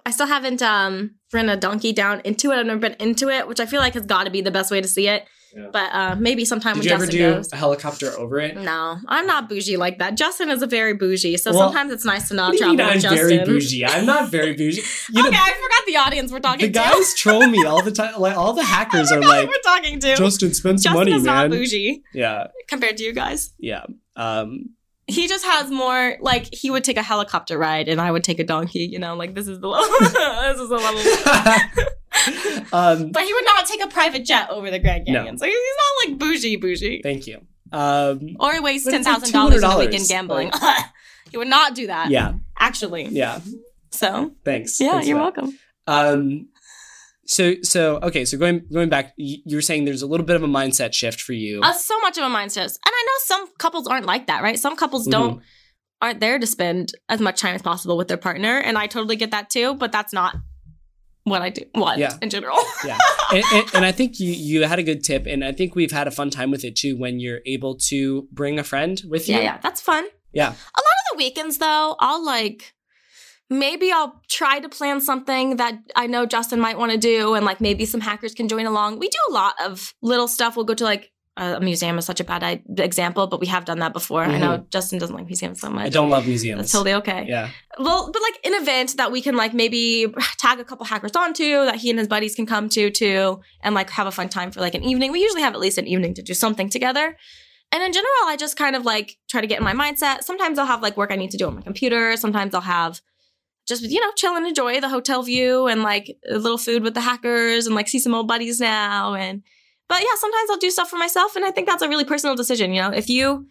I still haven't um ridden a donkey down into it. I've never been into it, which I feel like has got to be the best way to see it. Yeah. But uh, maybe sometime Did when you Justin ever do goes. a helicopter over it? No, I'm not bougie like that. Justin is a very bougie, so Well, sometimes it's nice to not What do you travel mean with I'm Justin. very bougie? I'm not very bougie. You okay, know, I forgot the audience we're talking the to. guys troll me all the time. Like all the hackers I are forgot like, who we're talking to. Justin, spend some Justin money, is man. not bougie Yeah, compared to you guys. yeah. Um, He just has more, like, he would take a helicopter ride and I would take a donkey, you know, like, this is the level. This is the level. um, But he would not take a private jet over the Grand Canyon. No. So he's not, like, bougie bougie. thank you. Um, Or he wastes But ten it's like thousand dollars on the weekend $200, gambling. like- He would not do that. yeah, Actually. yeah. So, Thanks. yeah, Thanks you're for that. welcome. Um, so so okay. So going going back, you you were saying there's a little bit of a mindset shift for you. Uh, so much of a mindset. And I know some couples aren't like that, right? Some couples don't, aren't there to spend as much time as possible with their partner. And I totally get that too, but that's not what I do. What Yeah. in general. Yeah, and, and, and I think you you had a good tip, and I think we've had a fun time with it too. When you're able to bring a friend with you. Yeah, yeah. That's fun. Yeah. A lot of the weekends, though, I'll like, maybe I'll try to plan something that I know Justin might want to do, and like maybe some hackers can join along. We do a lot of little stuff. We'll go to like uh, a museum is such a bad I- example, but we have done that before. Mm-hmm. I know Justin doesn't like museums so much. I don't love museums. That's totally okay. Yeah. Well, but like an event that we can like maybe tag a couple hackers onto that he and his buddies can come to too, and like have a fun time for like an evening. We usually have at least an evening to do something together. And in general, I just kind of like try to get in my mindset. Sometimes I'll have like work I need to do on my computer. Sometimes I'll have just, you know, chill and enjoy the hotel view and like a little food with the hackers and like see some old buddies now. And, but yeah, sometimes I'll do stuff for myself. And I think that's a really personal decision. You know, if you,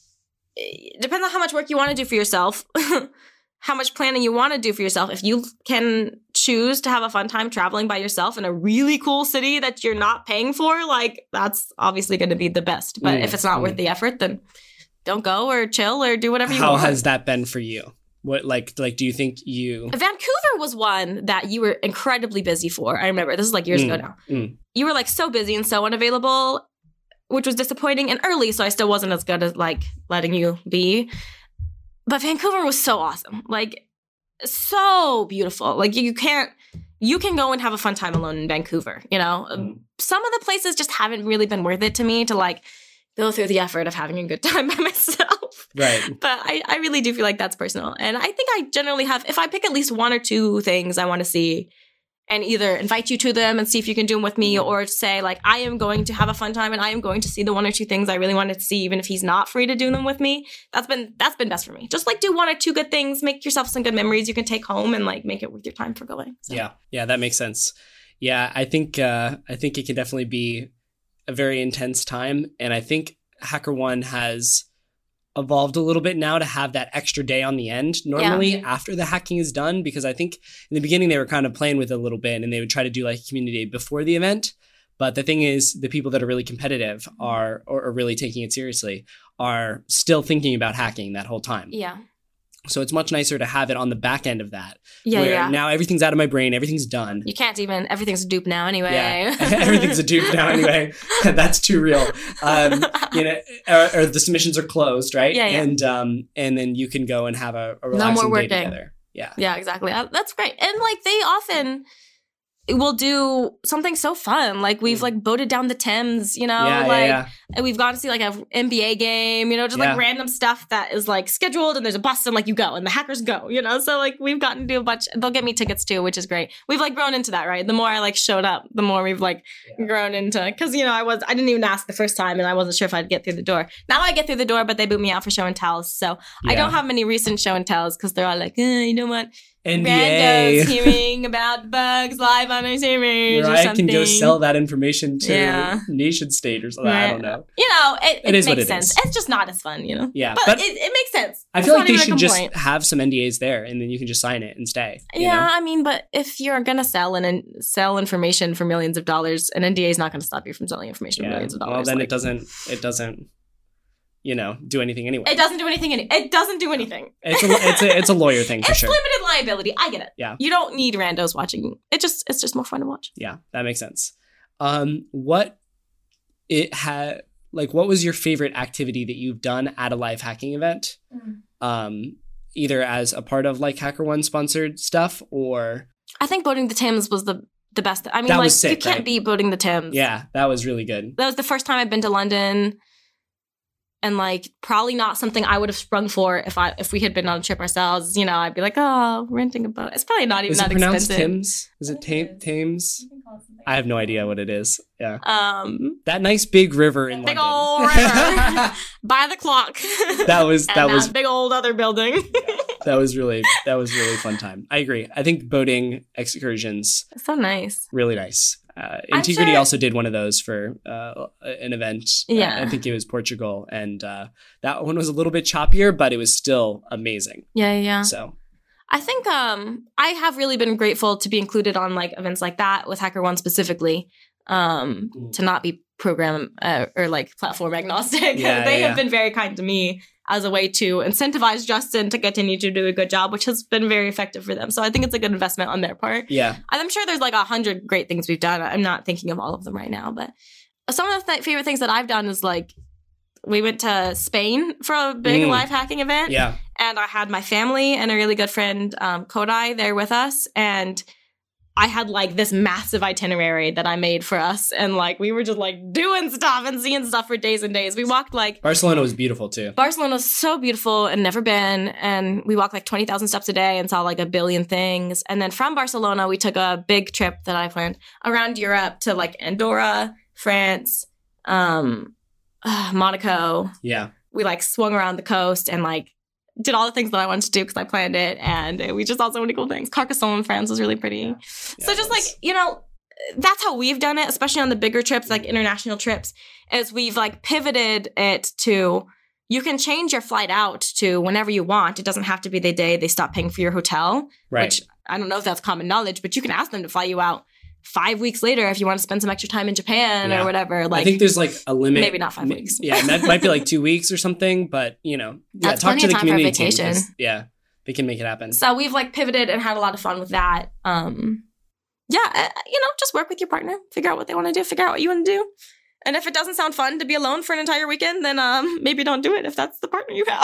it depends on how much work you want to do for yourself, how much planning you want to do for yourself. If you can choose to have a fun time traveling by yourself in a really cool city that you're not paying for, like that's obviously going to be the best. But Mm, if it's not mm. worth the effort, then don't go or chill or do whatever you How want. has that been for you? What like like do you think you? Vancouver was one that you were incredibly busy for. I remember this is like years Mm, ago now. mm. You were like so busy and so unavailable, which was disappointing and early. So I still wasn't as good as like letting you be. But Vancouver was so awesome. Like so beautiful. Like you can't, you can go and have a fun time alone in Vancouver. You know, Mm. some of the places just haven't really been worth it to me to like go through the effort of having a good time by myself. Right. But I, I really do feel like that's personal. And I think I generally have, if I pick at least one or two things I want to see and either invite you to them and see if you can do them with me, or say like, I am going to have a fun time and I am going to see the one or two things I really wanted to see, even if he's not free to do them with me. That's been, that's been best for me. Just like do one or two good things, make yourself some good memories you can take home and like make it worth your time for going. So. Yeah. Yeah, that makes sense. Yeah, I think uh, I think it can definitely be a very intense time, and I think HackerOne has evolved a little bit now to have that extra day on the end normally Yeah. after the hacking is done, because I think in the beginning they were kind of playing with it a little bit and they would try to do like a community day before the event. But the thing is, the people that are really competitive are or are really taking it seriously are still thinking about hacking that whole time. Yeah. So it's much nicer to have it on the back end of that. Yeah, where yeah. Now everything's out of my brain, everything's done. You can't even, everything's a dupe now anyway. Yeah, everything's a dupe now anyway. That's too real. Um, you know, or, or the submissions are closed, right? Yeah, yeah. And um, and then you can go and have a, a No relaxing more day working. together. Yeah. Yeah, exactly. Uh, That's great. And like they often will do something so fun. Like we've like boated down the Thames, you know, yeah, like yeah, yeah. and we've gone to see like a N B A game, you know, just Yeah. like random stuff that is like scheduled and there's a bus and like you go and the hackers go, you know. So like we've gotten to do a bunch. They'll get me tickets too, which is great. We've like grown into that, right? The more I like showed up, the more we've like Yeah. grown into, because you know I was I didn't even ask the first time and I wasn't sure if I'd get through the door. Now I get through the door, but they boot me out for show and tells. So I Yeah. don't have many recent show and tells because they're all like, eh, you know what? N B A. Randos hearing about bugs live on our servers Where or I something. can go sell that information to Yeah. nation state or something. I Right. don't know. You know, it, it, It is makes what it sense. is. It's just not as fun, you know? Yeah, But, but it, it makes sense. I It's feel like not they even a should just complaint. have some N D As there, and then you can just sign it and stay. you Yeah, know? I mean, but if you're gonna sell and and sell information for millions of dollars, an N D A is not gonna stop you from selling information for Yeah. millions of dollars. Well, then Like, it doesn't. It doesn't. You know, do anything anyway. It doesn't do anything. Any- it doesn't do anything. It's a it's a it's a lawyer thing for It's sure. limited liability. I get it. Yeah. You don't need randos watching. It just it's just more fun to watch. Yeah, that makes sense. Um, what it had like, what was your favorite activity that you've done at a live hacking event? Mm. Um, either as a part of like HackerOne sponsored stuff or I think Boating the Thames was the the best. I mean, That like was sick, you can't right? beat Boating the Thames. Yeah, that was really good. That was the first time I've been to London. And like probably not something I would have sprung for if I if we had been on a trip ourselves. You know, I'd be like, oh, renting a boat. It's probably not even Is that it pronounced expensive. Thames? Is it Tam- Thames? I have no idea what it is. Yeah. Um, That nice big river in big London. old river by the clock. That was And that was big old other building. that was really that was really fun time. I agree. I think boating excursions It's so nice. really nice. Uh, I'm Antiquity sure- also did one of those for uh, an event. Yeah. Uh, I think it was Portugal, and uh, that one was a little bit choppier, but it was still amazing. Yeah, yeah, yeah. So I think um, I have really been grateful to be included on like events like that with HackerOne specifically, um, Mm. to not be program uh, or like platform agnostic. Yeah, They yeah, have yeah. been very kind to me as a way to incentivize Justin to continue to do a good job, which has been very effective for them. So I think it's a good investment on their part. yeah, And I'm sure there's like a hundred great things we've done. I'm not thinking of all of them right now, but some of the th- favorite things that I've done is like we went to Spain for a big Mm. live hacking event. yeah. And I had my family and a really good friend, um, Kodai, there with us. And I had like this massive itinerary that I made for us. And like we were just like doing stuff and seeing stuff for days and days. We walked like Barcelona was beautiful too. Barcelona was so beautiful and never been. And we walked like twenty thousand steps a day and saw like a billion things. And then from Barcelona, we took a big trip that I planned around Europe to like Andorra, France, um, uh, Monaco. Yeah, We like swung around the coast and like did all the things that I wanted to do because I planned it. And we just saw so many cool things. Carcassonne in France was really pretty. Yeah, so it just was. like, you know, that's how we've done it, especially on the bigger trips, like international trips, is we've like pivoted it to you can change your flight out to whenever you want. It doesn't have to be the day they stop paying for your hotel, right. which I don't know if that's common knowledge, but you can ask them to fly you out five weeks later if you want to spend some extra time in Japan Yeah. or whatever. Like I think there's like a limit. maybe not five weeks. Yeah, that might be like two weeks or something. But you know, yeah, That's talk plenty to of the time for a community team, vacation. 'cause, yeah, they can make it happen. So we've like pivoted and had a lot of fun with that. Um, yeah, uh, you know, just work with your partner, figure out what they want to do, figure out what you want to do. And if it doesn't sound fun to be alone for an entire weekend, then um, maybe don't do it if that's the partner you have.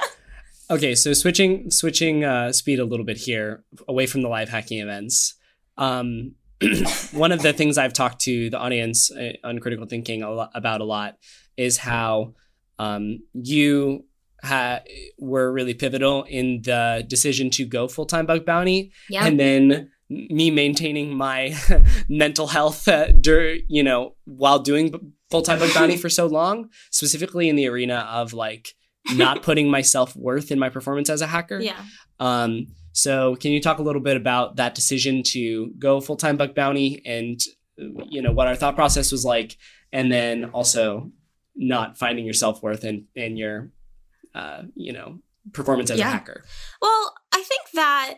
Okay, so switching switching uh, speed a little bit here, away from the live hacking events. Um, one of the things I've talked to the audience uh, on Critical Thinking a lot, about a lot is how um, you ha- were really pivotal in the decision to go full-time bug bounty, Yeah. and then me maintaining my mental health, uh, dur- you know, while doing b- full-time bug bounty for so long, specifically in the arena of like not putting my self-worth in my performance as a hacker. Yeah. Um, so can you talk a little bit about that decision to go full-time bug bounty and, you know, what our thought process was like, and then also not finding your self-worth in, in your, uh, you know, performance as Yeah. a hacker? Well, I think that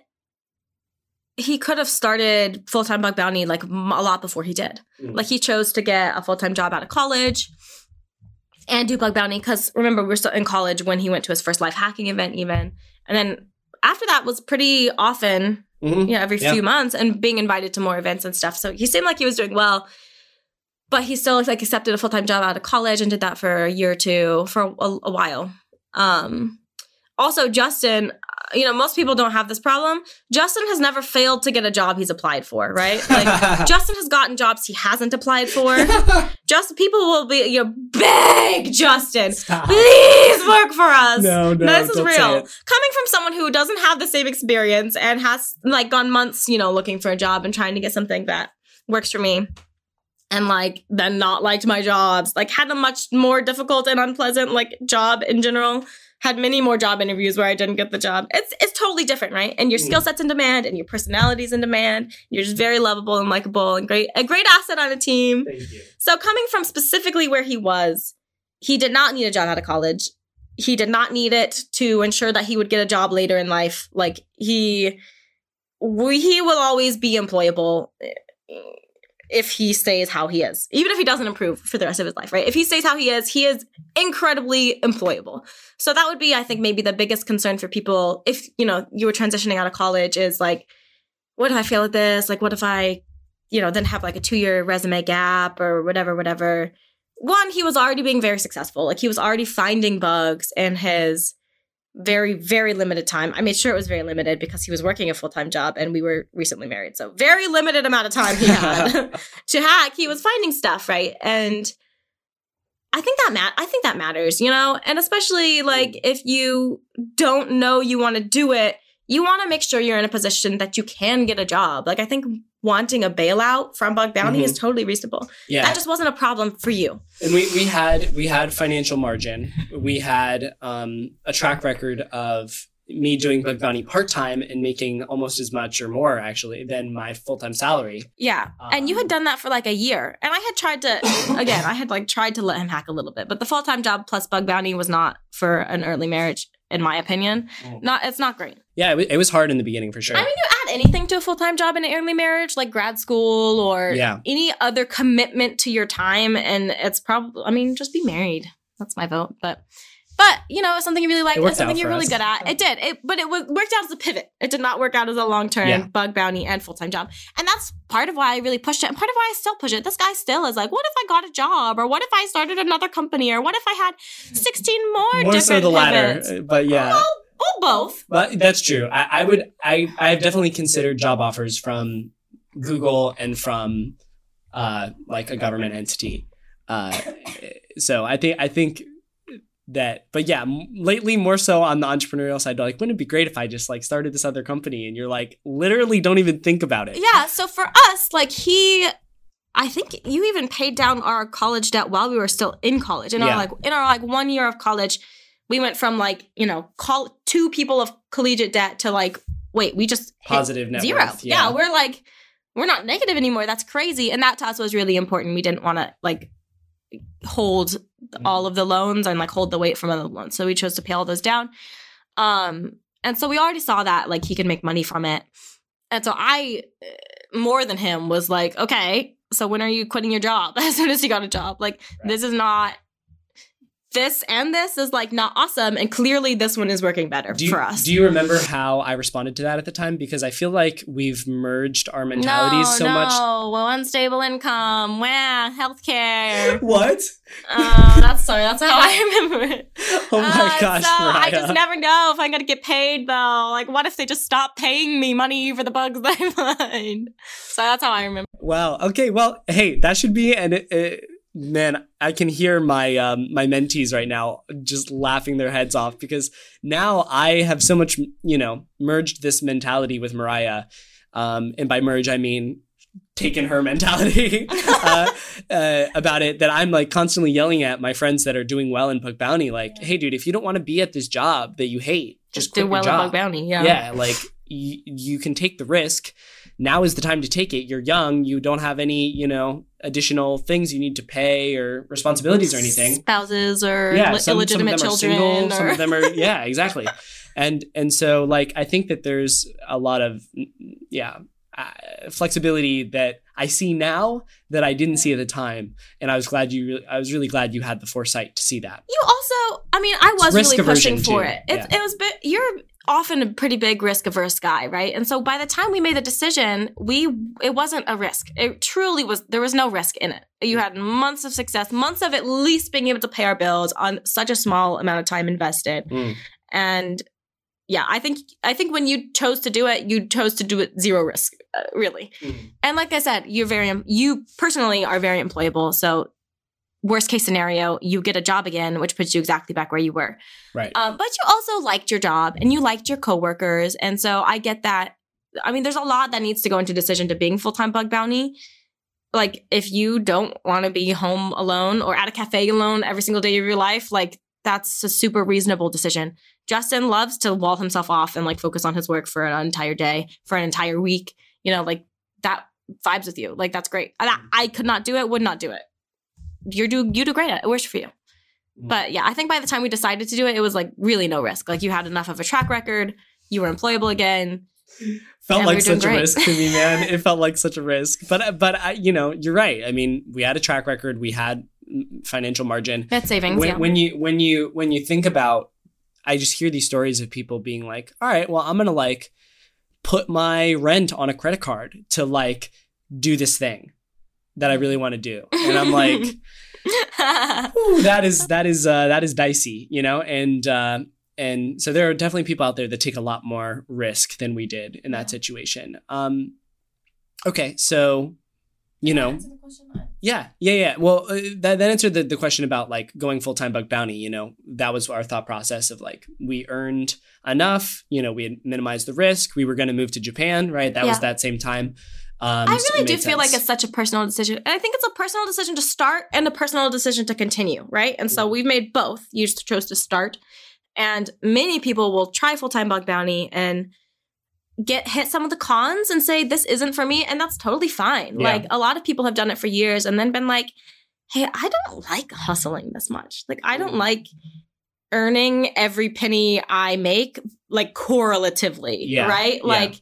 he could have started full-time bug bounty like m- a lot before he did. Mm. Like he chose to get a full-time job out of college and do bug bounty because remember we were still in college when he went to his first live hacking event even. And then after that was pretty often, Mhm. you know, every Yeah. few months and being invited to more events and stuff. So he seemed like he was doing well, but he still like accepted a full-time job out of college and did that for a year or two for a, a while. Um, also, Justin, you know, most people don't have this problem. Justin has never failed to get a job he's applied for, right? Like Justin has gotten jobs he hasn't applied for. Just people will be, you know, beg Justin, Stop. please work for us. No, no, this is don't say real. it. Coming from someone who doesn't have the same experience and has like gone months, you know, looking for a job and trying to get something that works for me. And like then not liked my jobs, like had a much more difficult and unpleasant like job in general. Had many more job interviews where I didn't get the job. It's it's totally different, right? And your skill set's in demand and your personality's in demand. You're just very lovable and likable and great, a great asset on a team. Thank you. So coming from specifically where he was, he did not need a job out of college. He did not need it to ensure that he would get a job later in life. Like he, we, he will always be employable if he stays how he is, even if he doesn't improve for the rest of his life, right? If he stays how he is, he is incredibly employable. So that would be, I think, maybe the biggest concern for people if, you know, you were transitioning out of college is like, what if I fail at this? Like, what if I, you know, then have like a two-year resume gap or whatever, whatever. One, he was already being very successful. Like he was already finding bugs in his very, very limited time. I made sure it was very limited because he was working a full-time job and we were recently married. So very limited amount of time he had to hack. He was finding stuff, right? And I think that mat- I think that matters, you know? And especially like if you don't know you want to do it, you want to make sure you're in a position that you can get a job. Like I think wanting a bailout from Bug Bounty mm-hmm. is totally reasonable. Yeah. That just wasn't a problem for you. And we, we had we had financial margin. We had um, a track record of me doing Bug Bounty part-time and making almost as much or more actually than my full-time salary. Yeah. Um, and you had done that for like a year. And I had tried to, again, I had like tried to let him hack a little bit, but the full-time job plus Bug Bounty was not for an early marriage, in my opinion. Oh. Not, it's not great. Yeah, it, w- it was hard in the beginning for sure. I mean, you add anything to a full-time job in an early marriage, like grad school or yeah. any other commitment to your time. And it's probably, I mean, just be married. That's my vote. But, but you know, something you really like, it's something you're really us. good at. It did. It, but it was, worked out as a pivot. It did not work out as a long-term yeah. Bug Bounty and full-time job. And that's part of why I really pushed it. And part of why I still push it. This guy still is like, what if I got a job? Or what if I started another company? Or what if I had sixteen more, more different so the pivots? Latter, but yeah. Well, Oh, both. But that's true. I, I would. I I've definitely considered job offers from Google and from uh, like a government entity. Uh, so I think I think that. But yeah, m- lately more so on the entrepreneurial side. Like, wouldn't it be great if I just like started this other company? And you're like, literally, don't even think about it. Yeah. So for us, like he. I think you even paid down our college debt while we were still in college. In yeah. our like in our like one year of college. We went from like, you know, call two people of collegiate debt to like, wait, we just positive net zero. Worth, yeah. yeah, we're like, we're not negative anymore. That's crazy. And that to us was really important. We didn't want to like hold mm-hmm. all of the loans and like hold the weight from other loans. So we chose to pay all those down. Um, and so we already saw that like he could make money from it. And so I, more than him, was like, okay, so when are you quitting your job? As soon as you got a job, like right. this is not. This and this is like not awesome, and clearly this one is working better do you, for us. Do you remember how I responded to that at the time? Because I feel like we've merged our mentalities no, so no. much. No, well, unstable income, wow, healthcare. What? Uh, that's sorry, that's how I remember it. Oh my uh, gosh, so Mariah. I just never know if I'm gonna get paid though. Like, what if they just stop paying me money for the bugs that I find? So that's how I remember. Wow. Okay. Well, hey, that should be an. Uh, Man, I can hear my um, my mentees right now just laughing their heads off because now I have so much, you know, merged this mentality with Mariah. Um, and by merge, I mean taken her mentality uh, uh, about it that I'm like constantly yelling at my friends that are doing well in Bug Bounty. Like, hey, dude, if you don't want to be at this job that you hate, just, just quit do well your job. in Bug Bounty. Yeah. Yeah. Like y- you can take the risk. Now is the time to take it. You're young. You don't have any, you know, additional things you need to pay or responsibilities or anything. Spouses or yeah, li- some, illegitimate some of them children. Are single, or... Some of them are, yeah, exactly. And and so like I think that there's a lot of yeah uh, flexibility that I see now that I didn't see at the time, and I was glad you. Really, I was really glad you had the foresight to see that. You also, I mean, I was really pushing for too. it. It, yeah. it was bit, you're often a pretty big risk averse guy, right? And so by the time we made the decision, we it wasn't a risk. It truly was. There was no risk in it. You had months of success, months of at least being able to pay our bills on such a small amount of time invested, mm. and. Yeah, I think I think when you chose to do it, you chose to do it zero risk, uh, really. Mm-hmm. And like I said, you're very you personally are very employable. So worst case scenario, you get a job again, which puts you exactly back where you were. Right. Um, but you also liked your job and you liked your coworkers, and so I get that. I mean, there's a lot that needs to go into decision to being full-time Bug Bounty. Like if you don't want to be home alone or at a cafe alone every single day of your life, like that's a super reasonable decision. Justin loves to wall himself off and like focus on his work for an entire day, for an entire week. You know, like that vibes with you. Like that's great. I, I could not do it, would not do it. You do you do great at it. It works for you. But yeah, I think by the time we decided to do it, it was like really no risk. Like you had enough of a track record. You were employable again. Felt like we such a great. risk to me, man. It felt like such a risk. But but I, you know, you're right. I mean, we had a track record. We had financial margin. That's savings. When, yeah. when you when you when you think about. I just hear these stories of people being like, all right, well, I'm going to like put my rent on a credit card to like do this thing that I really want to do. And I'm like, ooh, that is, that is, uh, that is dicey, you know? And, uh, and so there are definitely people out there that take a lot more risk than we did in that situation. Um, okay, so, you know, yeah, yeah, yeah. Well, uh, that, that answered the, the question about like going full-time bug bounty. You know, that was our thought process of like, we earned enough, you know, we had minimized the risk. We were going to move to Japan, right? That Yeah. was that same time. Um, I so really it do made feel like sense. it's such a personal decision. And I think it's a personal decision to start and a personal decision to continue, right? And so Mhm. we've made both. You just chose to start. And many people will try full-time bug bounty and get hit some of the cons and say, this isn't for me. And that's totally fine. Yeah. Like a lot of people have done it for years and then been like, hey, I don't like hustling this much. Like I don't Mhm. like earning every penny I make, like correlatively, Yeah. right? Yeah. Like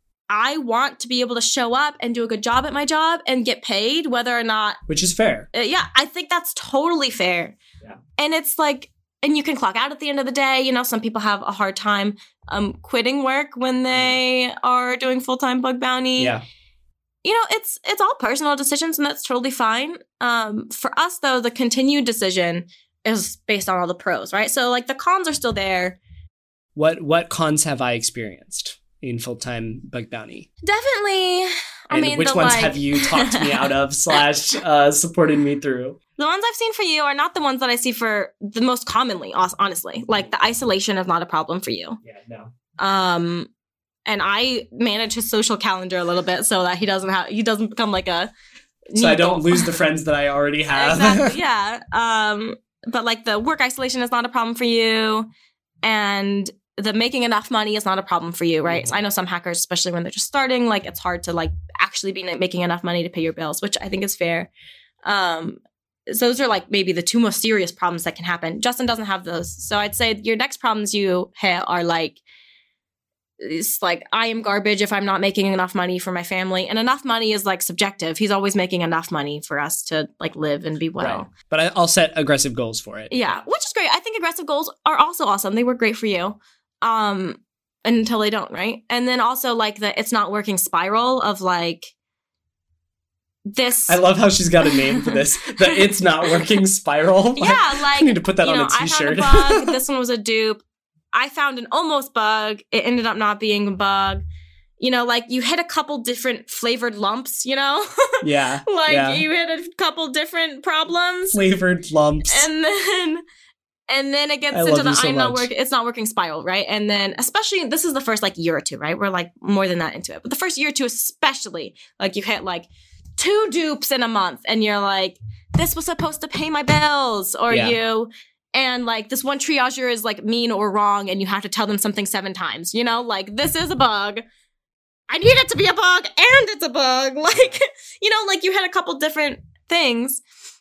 I want to be able to show up and do a good job at my job and get paid whether or not, Which is fair. uh, yeah, I think that's totally fair. Yeah. And it's like, and you can clock out at the end of the day. You know, some people have a hard time um, quitting work when they are doing full-time bug bounty. Yeah. You know, it's it's all personal decisions, and that's totally fine. Um, for us, though, the continued decision is based on all the pros, right? So, like, the cons are still there. What what cons have I experienced in full-time bug bounty? Definitely. I And mean, which the, ones like, have you talked me out of slash uh, supported me through? The ones I've seen for you are not the ones that I see for the most commonly, hon- honestly. Like, the isolation is not a problem for you. Yeah, no. Um, and I manage his social calendar a little bit so that he doesn't have he doesn't become like a So I needle. don't lose the friends that I already have. Exactly, yeah. Um, but like the work isolation is not a problem for you, and the making enough money is not a problem for you, right? Mhm. So I know some hackers, especially when they're just starting, like it's hard to like actually be making enough money to pay your bills, which I think is fair. Um, so those are like maybe the two most serious problems that can happen. Justin doesn't have those, so I'd say your next problems you hit are like. It's like I am garbage if I'm not making enough money for my family, and enough money is like subjective. He's always making enough money for us to like live and be well. Right. But I, I'll set aggressive goals for it. Yeah, which is great. I think aggressive goals are also awesome. They work great for you, um, until they don't, right? And then also like the it's not working spiral of like this. I love how she's got a name for this. The it's not working spiral. Yeah, like I need to put that you on know, a t-shirt. I found a bug. This one was a dupe. I found an almost bug. It ended up not being a bug. You know, like you hit a couple different flavored lumps, you know? Yeah. like yeah. you hit a couple different problems. Flavored lumps. And then and then it gets I into love the you so I'm not much. working it's not working spiral, right? And then especially this is the first like year or two, right? We're like more than that into it. But the first year or two especially, like you hit like two dupes in a month and you're like, this was supposed to pay my bills. Or Yeah. you and like this one triager is like mean or wrong and you have to tell them something seven times, you know? Like this is a bug. I need it to be a bug and it's a bug. Like, you know, like you had a couple different things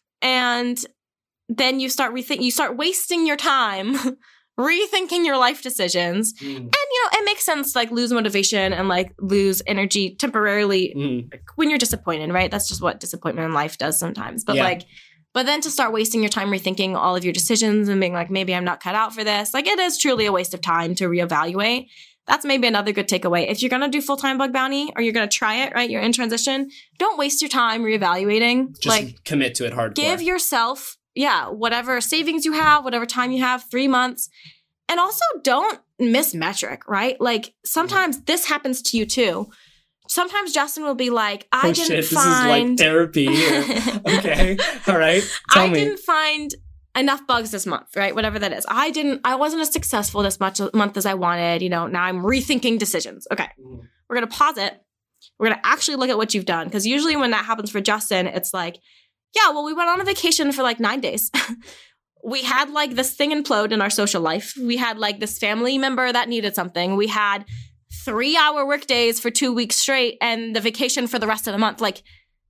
and then you start rethink you start wasting your time rethinking your life decisions. Mm. And you know, it makes sense to like lose motivation and like lose energy temporarily Mm. when you're disappointed, right? That's just what disappointment in life does sometimes. But Yeah. like but then to start wasting your time rethinking all of your decisions and being like, maybe I'm not cut out for this. Like it is truly a waste of time to reevaluate. That's maybe another good takeaway. If you're going to do full-time bug bounty or you're going to try it, right? You're in transition. Don't waste your time reevaluating. Just like commit to it hardcore. give yourself, yeah, whatever savings you have, whatever time you have, three months. And also don't miss metric, right? Like sometimes this happens to you too. Sometimes Justin will be like, I oh didn't shit, find this is like therapy. Or- okay. All right. Tell I me. didn't find enough bugs this month, right? Whatever that is. I didn't, I wasn't as successful this much month as I wanted. You know, now I'm rethinking decisions. Okay. Mm. We're going to pause it. We're going to actually look at what you've done. Because usually when that happens for Justin, it's like, yeah, well, we went on a vacation for like nine days. We had like this thing implode in our social life. We had like this family member that needed something. We had three hour work days for two weeks straight and the vacation for the rest of the month. Like,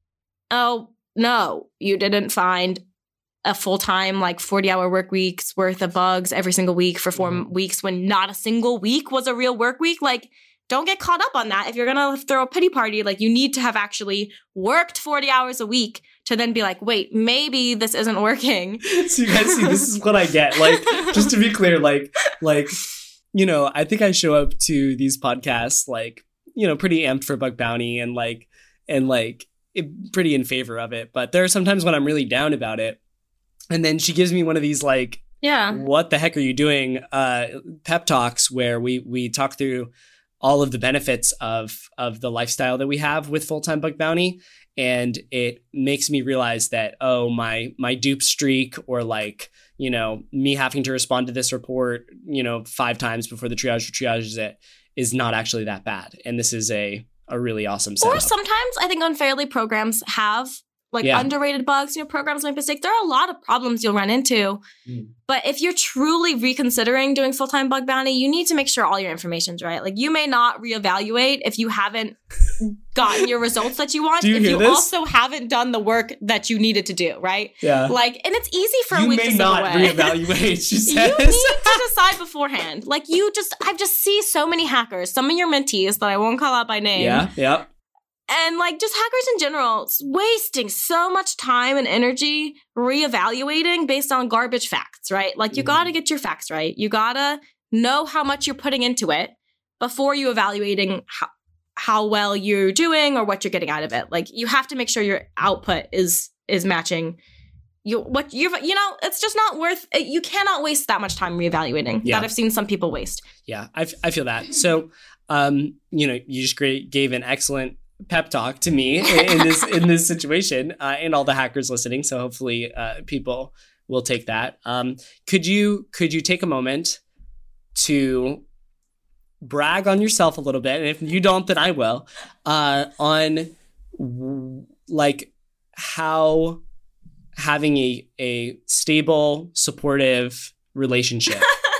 oh, no, you didn't find a full-time, like forty hour work weeks worth of bugs every single week for four Mhm. weeks when not a single week was a real work week. Like, don't get caught up on that. If you're going to throw a pity party, like you need to have actually worked forty hours a week to then be like, wait, maybe this isn't working. So you guys see, this is what I get. Like, just to be clear, like, like, you know, I think I show up to these podcasts, like, you know, pretty amped for bug bounty and like, and like, it, pretty in favor of it. But there are sometimes when I'm really down about it. And then she gives me one of these like Yeah. what the heck are you doing? Uh, pep talks where we we talk through all of the benefits of of the lifestyle that we have with full-time bug bounty. And it makes me realize that, oh, my my dupe streak, or like, you know, me having to respond to this report, you know, five times before the triage triages it, is not actually that bad. And this is a a really awesome setup. Or sometimes I think unfairly programs have like Yeah. underrated bugs. You know, programs make mistakes. There are a lot of problems you'll run into. Mm. But if you're truly reconsidering doing full-time bug bounty, you need to make sure all your information's right. Like, you may not reevaluate if you haven't gotten your results that you want. Do you if hear you this? also haven't done the work that you needed to do, right? Yeah. Like, and it's easy for a You week may to slip not away. reevaluate, she You says. need to decide beforehand. Like, you just, I've just see so many hackers, some of your mentees that I won't call out by name. Yeah, yeah. And like just hackers in general, wasting so much time and energy reevaluating based on garbage facts, right? Like, you Mhm. got to get your facts right. You got to know how much you're putting into it before you evaluating how, how well you're doing or what you're getting out of it. Like, you have to make sure your output is is matching you what you you know, it's just not worth it. You cannot waste that much time reevaluating. Yeah. That I've seen some people waste. Yeah, I, f- I feel that. So, um, you know, you just great, gave an excellent pep talk to me in this in this situation, uh, and all the hackers listening. So hopefully, uh, people will take that. Um, could you could you take a moment to brag on yourself a little bit, and if you don't, then I will. Uh, on w- like how having a a stable, supportive relationship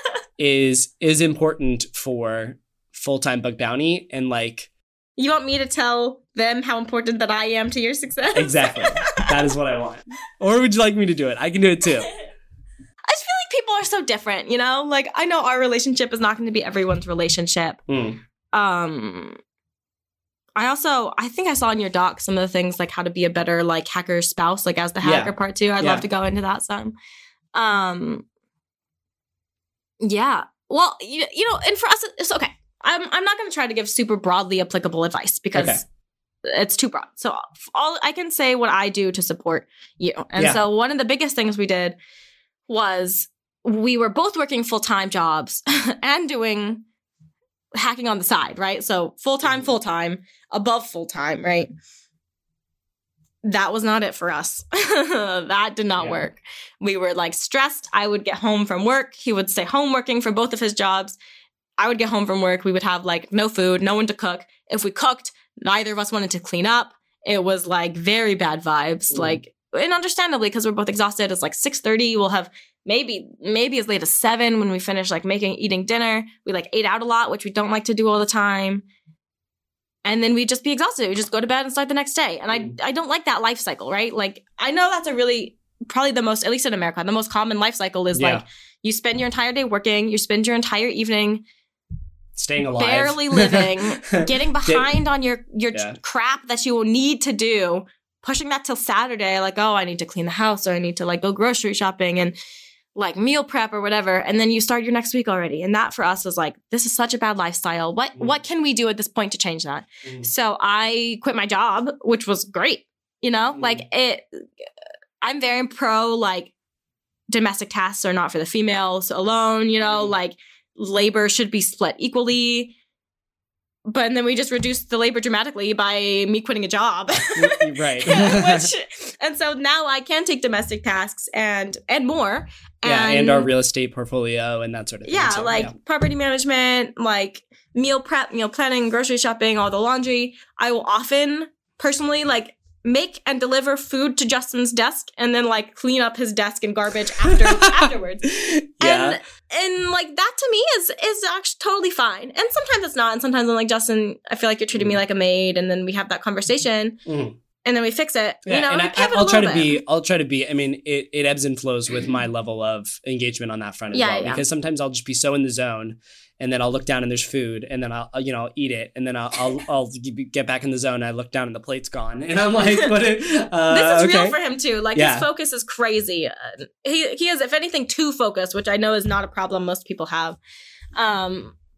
is is important for full-time bug bounty, and like You want me to tell them how important that I am to your success? exactly that is what I want. Or would you like me to do it? I can do it too. I just feel like people are so different, you know? Like, I know our relationship is not going to be everyone's relationship. Mm. Um, I also, I think I saw in your doc some of the things like how to be a better like hacker spouse, like as the hacker Yeah. part two. I'd Yeah. love to go into that some. Um, yeah. Well, you, you know, and for us, it's okay. I'm I'm not going to try to give super broadly applicable advice because Okay. it's too broad. So all I can say what I do to support you. And Yeah. so one of the biggest things we did was we were both working full-time jobs and doing hacking on the side, right? So full-time, full-time, above full-time, right? That was not it for us. That did not Yeah. work. We were like stressed. I would get home from work. He would stay home working for both of his jobs. I would get home from work. We would have like no food, no one to cook. If we cooked, neither of us wanted to clean up. It was like very bad vibes. Mm. Like, and understandably, because we're both exhausted, it's like six thirty. We'll have maybe, maybe as late as seven when we finish like making, eating dinner. We like ate out a lot, which we don't like to do all the time. And then we'd just be exhausted. We'd just go to bed and start the next day. And Mm. I, I don't like that life cycle, right? Like, I know that's a really, probably the most, at least in America, the most common life cycle is Yeah. like you spend your entire day working, you spend your entire evening Staying alive. barely living, getting behind on your your Yeah. crap that you will need to do, pushing that till Saturday, like, oh, I need to clean the house or I need to like go grocery shopping and like meal prep or whatever. And then you start your next week already. And that for us was like, this is such a bad lifestyle. What Mm. what can we do at this point to change that? Mm. So I quit my job, which was great. You know, Mm. like it, I'm very pro like domestic tasks are not for the females alone, you know, Mm. like labor should be split equally. But then we just reduced the labor dramatically by me quitting a job. Right. Which, and so now I can take domestic tasks and and more. Yeah, and our real estate portfolio and that sort of thing. Yeah, too. like Yeah. property management, like meal prep, meal planning, grocery shopping, all the laundry. I will often personally like make and deliver food to Justin's desk and then like clean up his desk and garbage after afterwards. Yeah. And and like that to me is is actually totally fine. And sometimes it's not. And sometimes I'm like, Justin, I feel like you're treating me Mm. like a maid. And then we have that conversation Mm. and then we fix it. Yeah, you know, and we I, pivot a I'll try little to bit. be. I'll try to be. I mean, it, it ebbs and flows with my level of engagement on that front as Yeah, well. yeah. Because sometimes I'll just be so in the zone, and then I'll look down and there's food, and then I'll I'll, you know I'll eat it, and then I'll I'll, I'll get back in the zone. And I look down and the plate's gone, and I'm like, what? It, uh, This is okay. real for him too. Like Yeah. his focus is crazy. Uh, he he is, if anything, too focused, which I know is not a problem most people have. Um,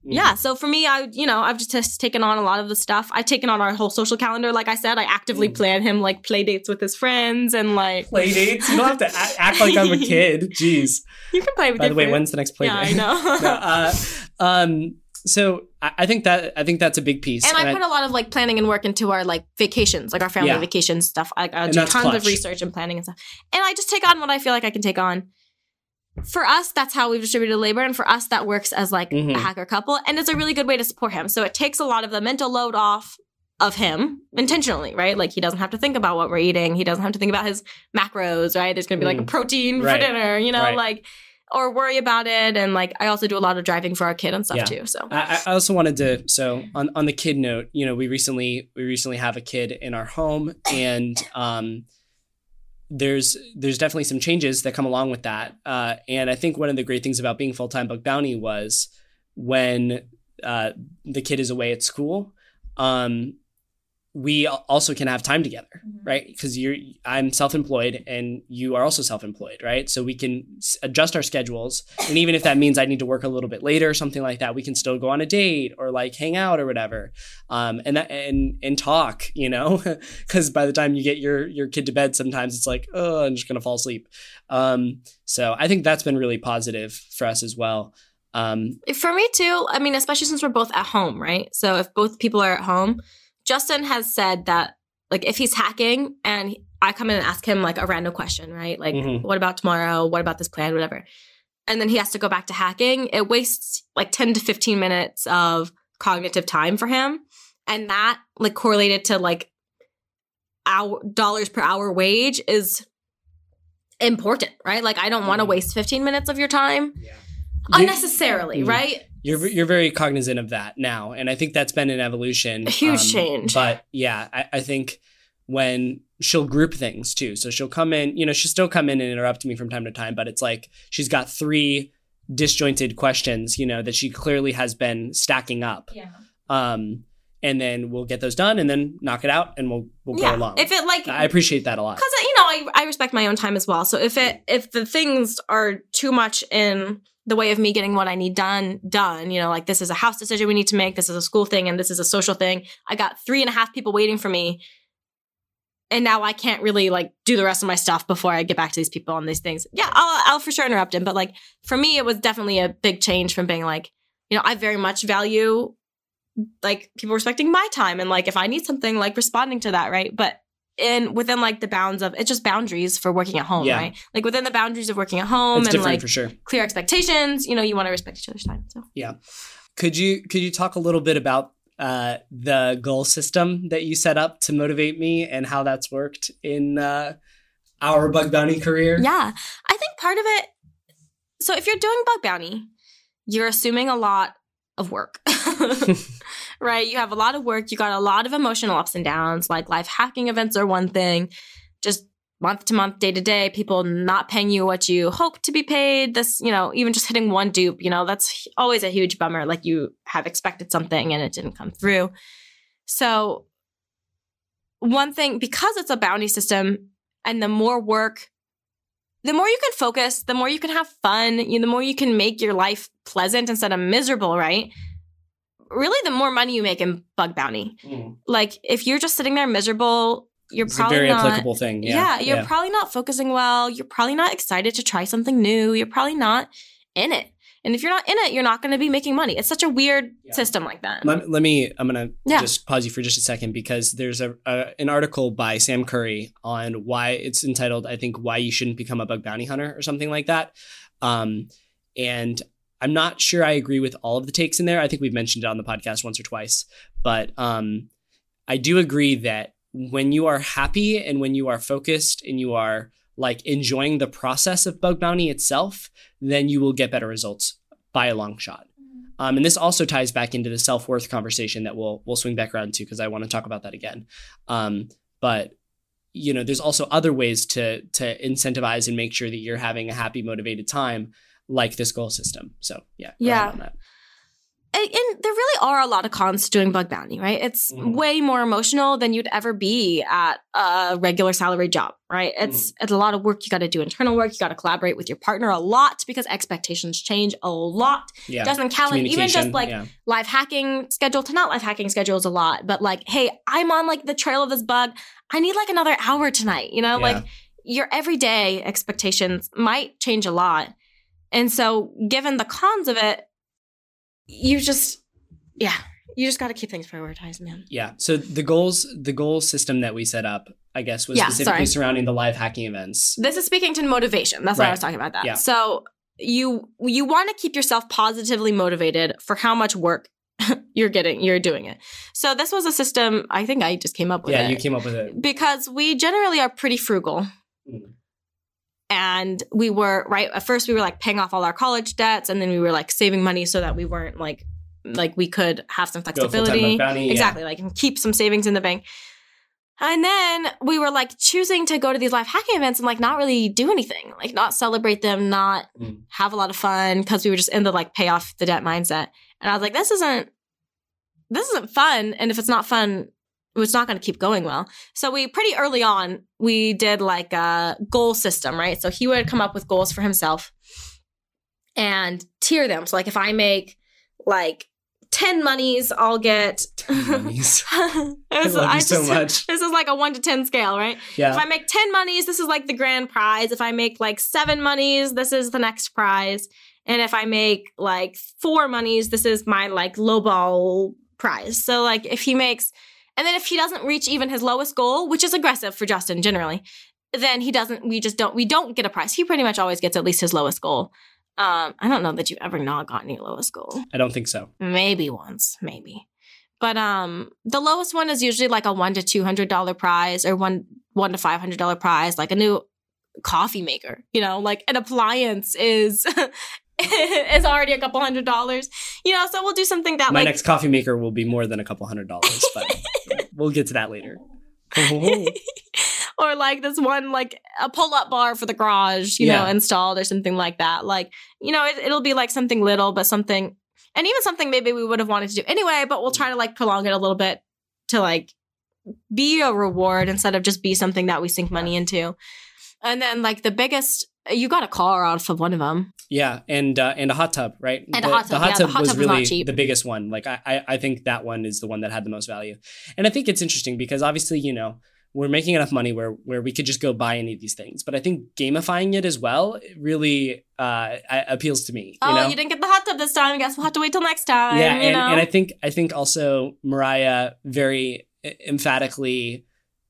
yeah, so for me, I, you know, I've just, just taken on a lot of the stuff. I've taken on our whole social calendar. Like I said, I actively mm. plan him like play dates with his friends and like play dates. You don't have to act, act like I'm a kid. Jeez. You can play with. By your the way, friends. when's the next play yeah, date? Yeah, I know. no, uh, um, so I, I think that I think that's a big piece. And, and I put I, a lot of like planning and work into our like vacations, like our family yeah. vacation stuff. I, I do tons clutch. of research and planning and stuff. And I just take on what I feel like I can take on. For us, that's how we've distributed labor. And for us, that works as like mm-hmm. a hacker couple. And it's a really good way to support him. So it takes a lot of the mental load off of him intentionally, right? Like he doesn't have to think about what we're eating. He doesn't have to think about his macros, right? There's going to be like a protein right. for dinner, you know, right. like, or worry about it. And like, I also do a lot of driving for our kid and stuff yeah. too. So I, I also wanted to, so on, on the kid note, you know, we recently, we recently have a kid in our home and, um, there's there's definitely some changes that come along with that. Uh, and I think one of the great things about being full-time Bug Bounty was when uh, the kid is away at school, um, we also can have time together, mm-hmm. right? Because you're I'm self-employed and you are also self-employed, right? So we can adjust our schedules. And even if that means I need to work a little bit later or something like that, we can still go on a date or like hang out or whatever. Um, and that, and and talk, you know, because by the time you get your your kid to bed, sometimes it's like, oh, I'm just gonna fall asleep. Um, so I think that's been really positive for us as well. Um, for me too. I mean, especially since we're both at home, right? So if both people are at home, Justin has said that like if he's hacking and I come in and ask him like a random question, right? Like, mm-hmm. what about tomorrow? What about this plan? Whatever. And then he has to go back to hacking. It wastes like ten to fifteen minutes of cognitive time for him. And that like correlated to like our dollars per hour wage is important, right? Like I don't want to waste fifteen minutes of your time yeah. unnecessarily, mm-hmm. right? You're you're very cognizant of that now, and I think that's been an evolution. A huge um, change. But yeah, I, I think when she'll group things too. So she'll come in, you know, she'll still come in and interrupt me from time to time, but it's like she's got three disjointed questions, you know, that she clearly has been stacking up. Yeah. Um, and then we'll get those done and then knock it out and we'll we'll yeah. go along. If it like I appreciate that a lot. Because you know, I I respect my own time as well. So if it if the things are too much in the way of me getting what I need done, done, you know, like this is a house decision we need to make, this is a school thing, and this is a social thing. I got three and a half people waiting for me. And now I can't really like do the rest of my stuff before I get back to these people on these things. Yeah, I'll, I'll for sure interrupt him. But like for me, it was definitely a big change from being like, you know, I very much value like people respecting my time. And like if I need something, like responding to that, right? But in within like the bounds of it's just boundaries for working at home, yeah. right? Like within the boundaries of working at home it's and like for sure. clear expectations, you know, you want to respect each other's time. So yeah. Could you could you talk a little bit about uh, the goal system that you set up to motivate me and how that's worked in uh, our Bug Bounty career? Yeah. I think part of it, so if you're doing Bug Bounty, you're assuming a lot of work. Right? You have a lot of work. You got a lot of emotional ups and downs. Like live hacking events are one thing. Just month to month, day to day, people not paying you what you hope to be paid. This, you know, even just hitting one dupe, you know, that's always a huge bummer. Like you have expected something and it didn't come through. So one thing, because it's a bounty system and the more work, the more you can focus, the more you can have fun, you know, the more you can make your life pleasant instead of miserable, right? Really, the more money you make in Bug Bounty. Mm. Like, if you're just sitting there miserable, you're it's probably a very not, applicable thing. Yeah, yeah you're yeah. probably not focusing well. You're probably not excited to try something new. You're probably not in it. And if you're not in it, you're not going to be making money. It's such a weird yeah. system like that. Let, let me, I'm going to yeah. just pause you for just a second because there's a, a an article by Sam Curry on why it's entitled, I think, Why You Shouldn't Become a Bug Bounty Hunter or something like that. Um, and I'm not sure I agree with all of the takes in there. I think we've mentioned it on the podcast once or twice, but um, I do agree that when you are happy and when you are focused and you are like enjoying the process of Bug Bounty itself, then you will get better results by a long shot. Um, and this also ties back into the self-worth conversation that we'll we'll swing back around to because I want to talk about that again. Um, but you know, there's also other ways to to incentivize and make sure that you're having a happy, motivated time, like this goal system. So yeah, yeah. On that. And, and there really are a lot of cons to doing Bug Bounty, right? It's Mm. way more emotional than you'd ever be at a regular salary job, right? It's it's a lot of work. You got to do internal work. You got to collaborate with your partner a lot because expectations change a lot. Yeah. Doesn't count even just like yeah. live hacking schedule to not live hacking schedule is a lot, but like, hey, I'm on like the trail of this bug. I need like another hour tonight, you know? Yeah. Like your everyday expectations might change a lot. And so given the cons of it, you just, yeah, you just got to keep things prioritized, man. Yeah. So the goals, the goal system that we set up, I guess, was Yeah, specifically sorry. surrounding the live hacking events. This is speaking to motivation. That's why I Right. was talking about that. Yeah. So you you want to keep yourself positively motivated for how much work you're getting, you're doing it. So this was a system, I think I just came up with Yeah, it. you came up with it. Because we generally are pretty frugal. Mm. And we were, right, at first we were like paying off all our college debts, and then we were like saving money so that we weren't like, like we could have some Go full-time flexibility. Bug Bounty, yeah. Exactly, like keep some savings in the bank. And then we were like choosing to go to these live hacking events and like not really do anything, like not celebrate them, not Mm. have a lot of fun, because we were just in the like pay off the debt mindset. And I was like, this isn't, this isn't fun. And if it's not fun, it's not going to keep going well. So we pretty early on, we did like a goal system, right? So he would come up with goals for himself and tier them. So like if I make like ten monies, I'll get Monies. I I love you so much. This is like a one to ten scale, right? Yeah. If I make ten monies, this is like the grand prize. If I make like seven monies, this is the next prize. And if I make like four monies, this is my like lowball prize. So like if he makes, and then if he doesn't reach even his lowest goal, which is aggressive for Justin generally, then he doesn't, we just don't, we don't get a prize. He pretty much always gets at least his lowest goal. Um, I don't know that you've ever not gotten your lowest goal. I don't think so. Maybe once, maybe. But um, the lowest one is usually like a one to two hundred dollar prize, or one one to five hundred dollar prize, like a new coffee maker. You know, like an appliance is is already a couple hundred dollars. You know, so we'll do something that My like next coffee maker will be more than a couple hundred dollars, but we'll get to that later. or like this one, like a pull-up bar for the garage, you Yeah. know, installed or something like that. Like, you know, it, it'll be like something little, but something, and even something maybe we would have wanted to do anyway, but we'll try to like prolong it a little bit to like be a reward instead of just be something that we sink money into. And then like the biggest, you got a car off of one of them. Yeah, and uh, and a hot tub, right? And the, a hot tub, The hot yeah, tub the hot was tub was not really cheap. the biggest one. Like I, I, I think that one is the one that had the most value. And I think it's interesting because obviously, you know, we're making enough money where where we could just go buy any of these things. But I think gamifying it as well really uh, appeals to me. Oh, you know? you didn't get the hot tub this time. I guess we'll have to wait till next time. Yeah, you and, know? and I think I think also Mariah very emphatically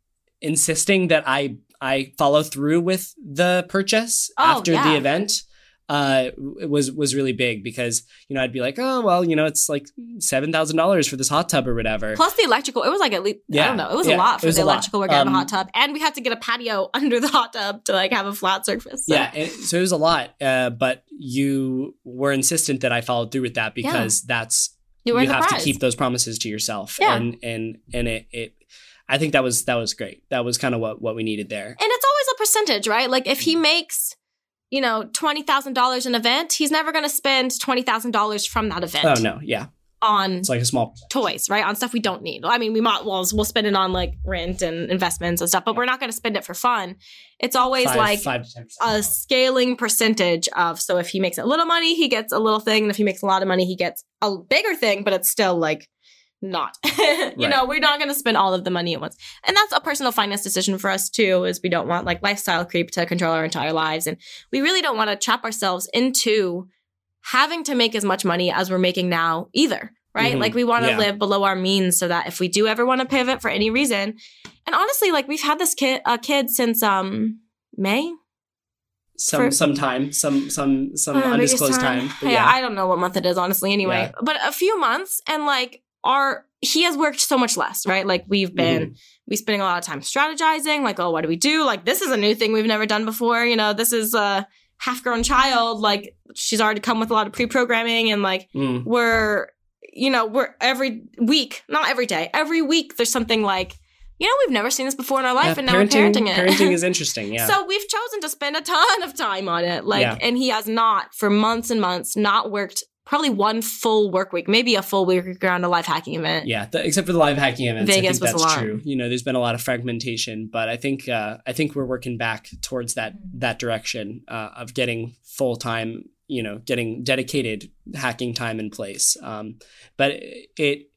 insisting that I I follow through with the purchase Oh, after yeah. the event uh was was really big because, you know, I'd be like, oh well, you know, it's like seven thousand dollars for this hot tub or whatever. Plus the electrical, it was like at least, I Yeah, don't know, it was yeah, a lot it for was the a lot. electrical work out of Um, the hot tub. And we had to get a patio under the hot tub to like have a flat surface. So. Yeah, and so it was a lot, uh, but you were insistent that I followed through with that because that's You were you the have prize. to keep those promises to yourself. Yeah. And and and it, it I think that was that was great. That was kind of what what we needed there. And it's always a percentage, right? Like if he makes, you know, twenty thousand dollars an event, he's never going to spend twenty thousand dollars from that event Oh no, yeah. on It's like a small toys, right? On stuff we don't need. I mean, we might, well, we'll spend it on like rent and investments and stuff, but we're not going to spend it for fun. It's always five, like five to ten percent. a scaling percentage of, so if he makes a little money, he gets a little thing. And if he makes a lot of money, he gets a bigger thing, but it's still like not, you Right. know, we're not going to spend all of the money at once. And that's a personal finance decision for us too, is we don't want like lifestyle creep to control our entire lives. And we really don't want to trap ourselves into having to make as much money as we're making now either. Right? Mhm. Like we want to Yeah. live below our means so that if we do ever want to pivot for any reason, and honestly, like we've had this kid, a kid since um May, some for- some time, some some some Uh, biggest undisclosed time. But Yeah, yeah. I don't know what month it is, honestly, anyway. Yeah. But a few months, and like our he has worked so much less, right? Like we've been Mhm. we spending a lot of time strategizing, like, oh, what do we do? Like this is a new thing we've never done before. You know, this is a half-grown child, like she's already come with a lot of pre-programming, and like Mm. we're, you know, we're every week, not every day, every week there's something like, you know, we've never seen this before in our life, Yeah, and now we're parenting it. Parenting is interesting, yeah. So we've chosen to spend a ton of time on it. Like, Yeah. and he has not for months and months not worked probably one full work week, maybe a full week around a live hacking event. Yeah, the, except for the live hacking events, Vegas I think was that's a lot. true. You know, there's been a lot of fragmentation, but I think uh, I think we're working back towards that that direction uh, of getting full time, you know, getting dedicated hacking time in place. Um, but it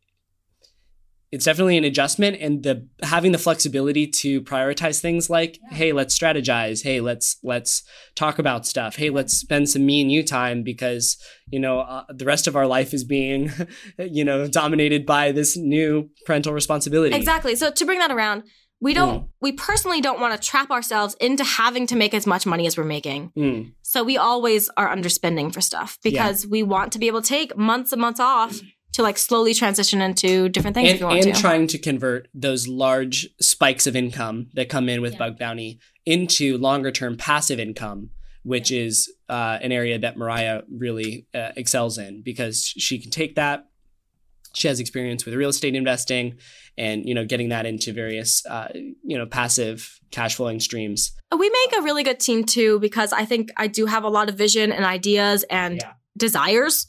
it's definitely an adjustment, and the having the flexibility to prioritize things like, yeah. hey, let's strategize. Hey, let's let's talk about stuff. Hey, let's spend some me and you time because, you know, uh, the rest of our life is being, you know, dominated by this new parental responsibility. Exactly. So to bring that around, we don't, mm. we personally don't want to trap ourselves into having to make as much money as we're making. Mm. So we always are underspending for stuff because yeah. we want to be able to take months and months off to like slowly transition into different things and, if you want and to. trying to convert those large spikes of income that come in with yeah. Bug Bounty into longer term passive income, which yeah. is uh, an area that Mariah really uh, excels in because she can take that. She has experience with real estate investing and, you know, getting that into various, uh, you know, passive cash flowing streams. We make a really good team too, because I think I do have a lot of vision and ideas and yeah. desires.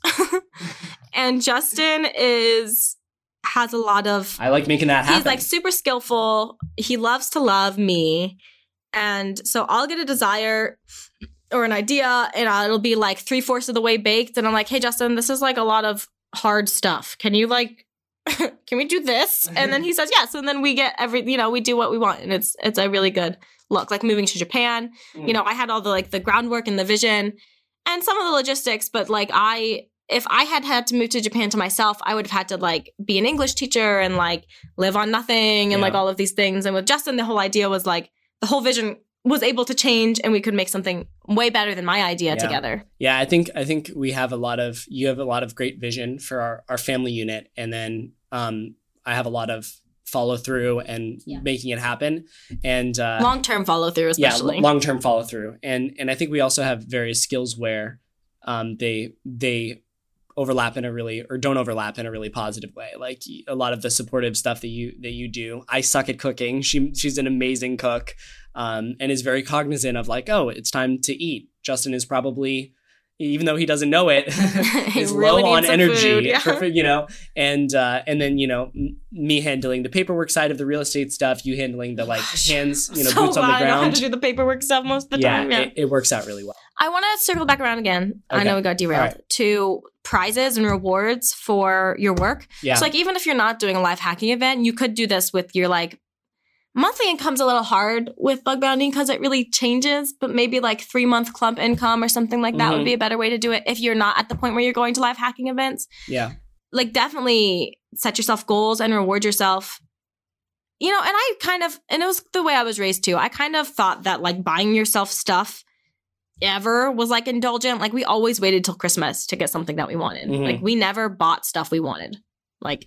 And Justin is has a lot of... I like making that happen. He's like super skillful. He loves to love me. And so I'll get a desire or an idea and it'll be like three-fourths of the way baked. And I'm like, hey, Justin, this is like a lot of hard stuff. Can you like... can we do this? And then he says yes. And then we get every... You know, we do what we want. And it's it's a really good look. Like moving to Japan. Mm. You know, I had all the like the groundwork and the vision and some of the logistics. But like I... If I had had to move to Japan to myself, I would have had to like be an English teacher and like live on nothing and yeah. like all of these things. And with Justin, the whole idea was like the whole vision was able to change and we could make something way better than my idea yeah. together. Yeah, I think I think we have a lot of, you have a lot of great vision for our, our family unit. And then um, I have a lot of follow through and yeah. making it happen. And uh, long-term follow through, especially. Yeah, long-term follow through. And and I think we also have various skills where um, they they overlap in a really, or don't overlap in a really positive way. Like a lot of the supportive stuff that you, that you do. I suck at cooking. She, she's an amazing cook, um, and is very cognizant of like, oh, it's time to eat. Justin is probably, even though he doesn't know it, is really low on energy, food, yeah. for, you know, and, uh, and then, you know, m- me handling the paperwork side of the real estate stuff, you handling the like hands, you know, so boots on the glad I know how ground. to do the paperwork stuff most of the yeah, time. Yeah, it, it works out really well. I want to circle back around again. Okay. I know we got derailed right. to prizes and rewards for your work. Yeah. So like even if you're not doing a live hacking event, you could do this with your like monthly income's a little hard with Bug Bounty because it really changes, but maybe like three month clump income or something like that mm-hmm. would be a better way to do it if you're not at the point where you're going to live hacking events. Yeah. Like definitely set yourself goals and reward yourself. You know, and I kind of, and it was the way I was raised too. I kind of thought that like buying yourself stuff ever was like indulgent. Like we always waited till Christmas to get something that we wanted. Mm-hmm. Like we never bought stuff we wanted. Like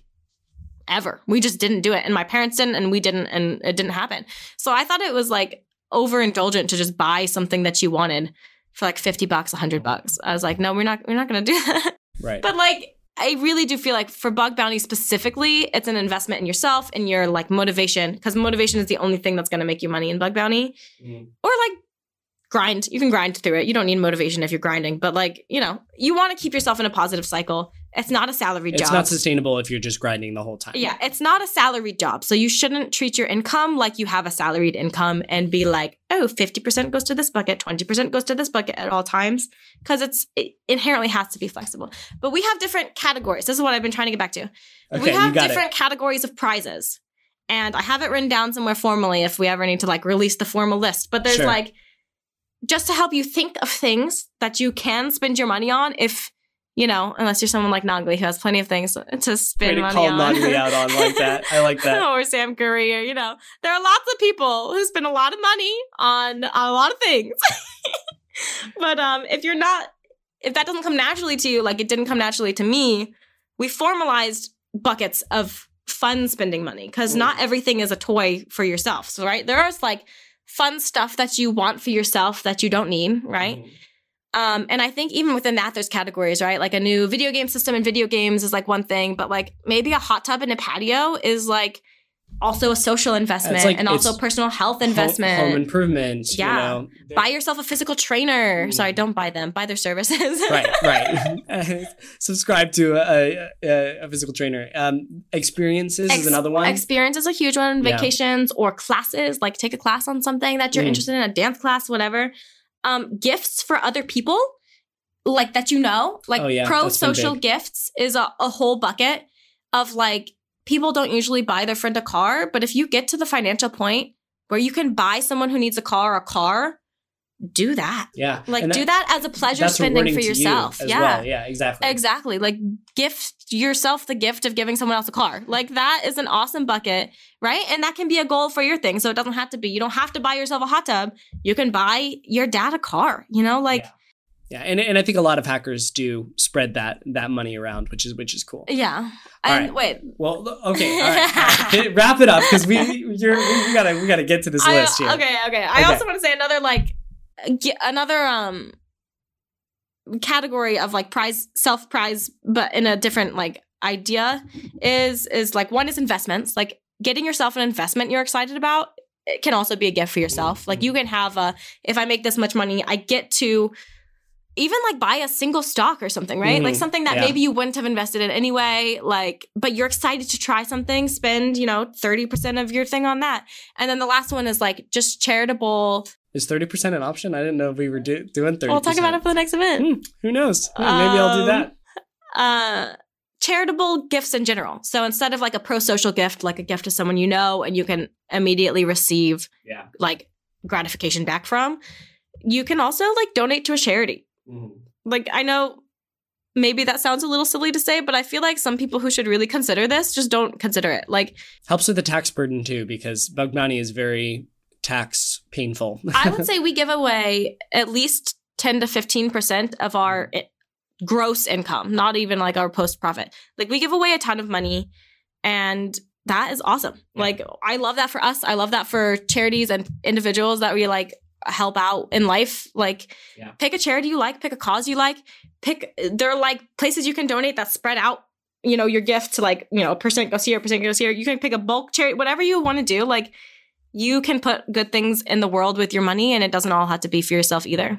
ever. We just didn't do it. And my parents didn't and we didn't and it didn't happen. So I thought it was like overindulgent to just buy something that you wanted for like fifty bucks, a hundred bucks. I was like, no, we're not we're not gonna do that. Right. But like I really do feel like for Bug Bounty specifically, it's an investment in yourself and your like motivation, because motivation is the only thing that's going to make you money in Bug Bounty. Mm. Or like grind. You can grind through it. You don't need motivation if you're grinding. But like, you know, you want to keep yourself in a positive cycle. It's not a salary job. It's not sustainable if you're just grinding the whole time. Yeah, it's not a salaried job. So you shouldn't treat your income like you have a salaried income and be like, oh, fifty percent goes to this bucket, twenty percent goes to this bucket at all times. Because it's it inherently has to be flexible. But we have different categories. This is what I've been trying to get back to. Okay, we have you got different it. categories of prizes. And I have it written down somewhere formally if we ever need to like release the formal list. But there's Sure. like, just to help you think of things that you can spend your money on if, you know, unless you're someone like Nagli who has plenty of things to spend Way to money call on. Nagli out on like that. I like that. Or Sam Curry, or, you know, there are lots of people who spend a lot of money on, on a lot of things. But um, if you're not, if that doesn't come naturally to you, like it didn't come naturally to me, we formalized buckets of fun spending money because mm. not everything is a toy for yourself. So, right, there is like fun stuff that you want for yourself that you don't need, right? Mm. Um, and I think even within that, there's categories, right? Like a new video game system in video games is like one thing, but like maybe a hot tub and a patio is like also a social investment like- and also it's personal health Home- investment. home, improvement. Yeah. You know. Buy yourself a physical trainer. Mm. Sorry, don't buy them. Buy their services. right, right. Subscribe to a, a, a physical trainer. Um, experiences Ex- is another one. Experience is a huge one. Yeah. Vacations or classes, like take a class on something that you're Mm. interested in, a dance class, whatever. Um, gifts for other people, like that you know, like Oh, yeah, pro that's been social big. gifts is a, a whole bucket of like people don't usually buy their friend a car, but if you get to the financial point where you can buy someone who needs a car a car, do that. yeah, Like And do that as a pleasure that's spending rewarding for to you yourself. as Yeah. well. Yeah, exactly. Exactly. Like gift yourself the gift of giving someone else a car. Like that is an awesome bucket, right? And that can be a goal for your thing. So it doesn't have to be, you don't have to buy yourself a hot tub. You can buy your dad a car, you know, like, Yeah. Yeah, and and I think a lot of hackers do spread that that money around, which is which is cool. yeah. All And right. wait, Well, okay, all right, all right. Wrap it up because we you're we, we gotta we gotta get to this I, list here. okay, okay. I Okay. also want to say another like, ge- another um category of like prize, self prize, but in a different like idea is is like one is investments, like getting yourself an investment you're excited about. It can also be a gift for yourself. Like you can have a, if I make this much money, I get to even like buy a single stock or something, right? Mhm. Like something that Yeah. maybe you wouldn't have invested in anyway, like, but you're excited to try something, spend, you know, thirty percent of your thing on that. And then the last one is like just charitable. Is thirty percent an option? I didn't know if we were do- doing thirty. We'll talk about it for the next event. Hmm, who knows? Hmm, maybe I'll do Um, that. Uh, charitable gifts in general. So instead of like a pro-social gift, like a gift to someone you know and you can immediately receive Yeah. like gratification back from, you can also like donate to a charity. Mhm. Like I know maybe that sounds a little silly to say, but I feel like some people who should really consider this just don't consider it. Like Helps with the tax burden too, because bug bounty is very tax painful. I would say we give away at least ten to fifteen percent of our i- gross income, not even like our post profit. Like we give away a ton of money and that is awesome. Yeah. Like I love that for us. I love that for charities and individuals that we like help out in life. Like Yeah. pick a charity you like, pick a cause you like, pick, there are like places you can donate that spread out, you know, your gift to like, you know, a percent goes here, a percent goes here. You can pick a bulk charity, whatever you want to do. Like you can put good things in the world with your money and it doesn't all have to be for yourself either.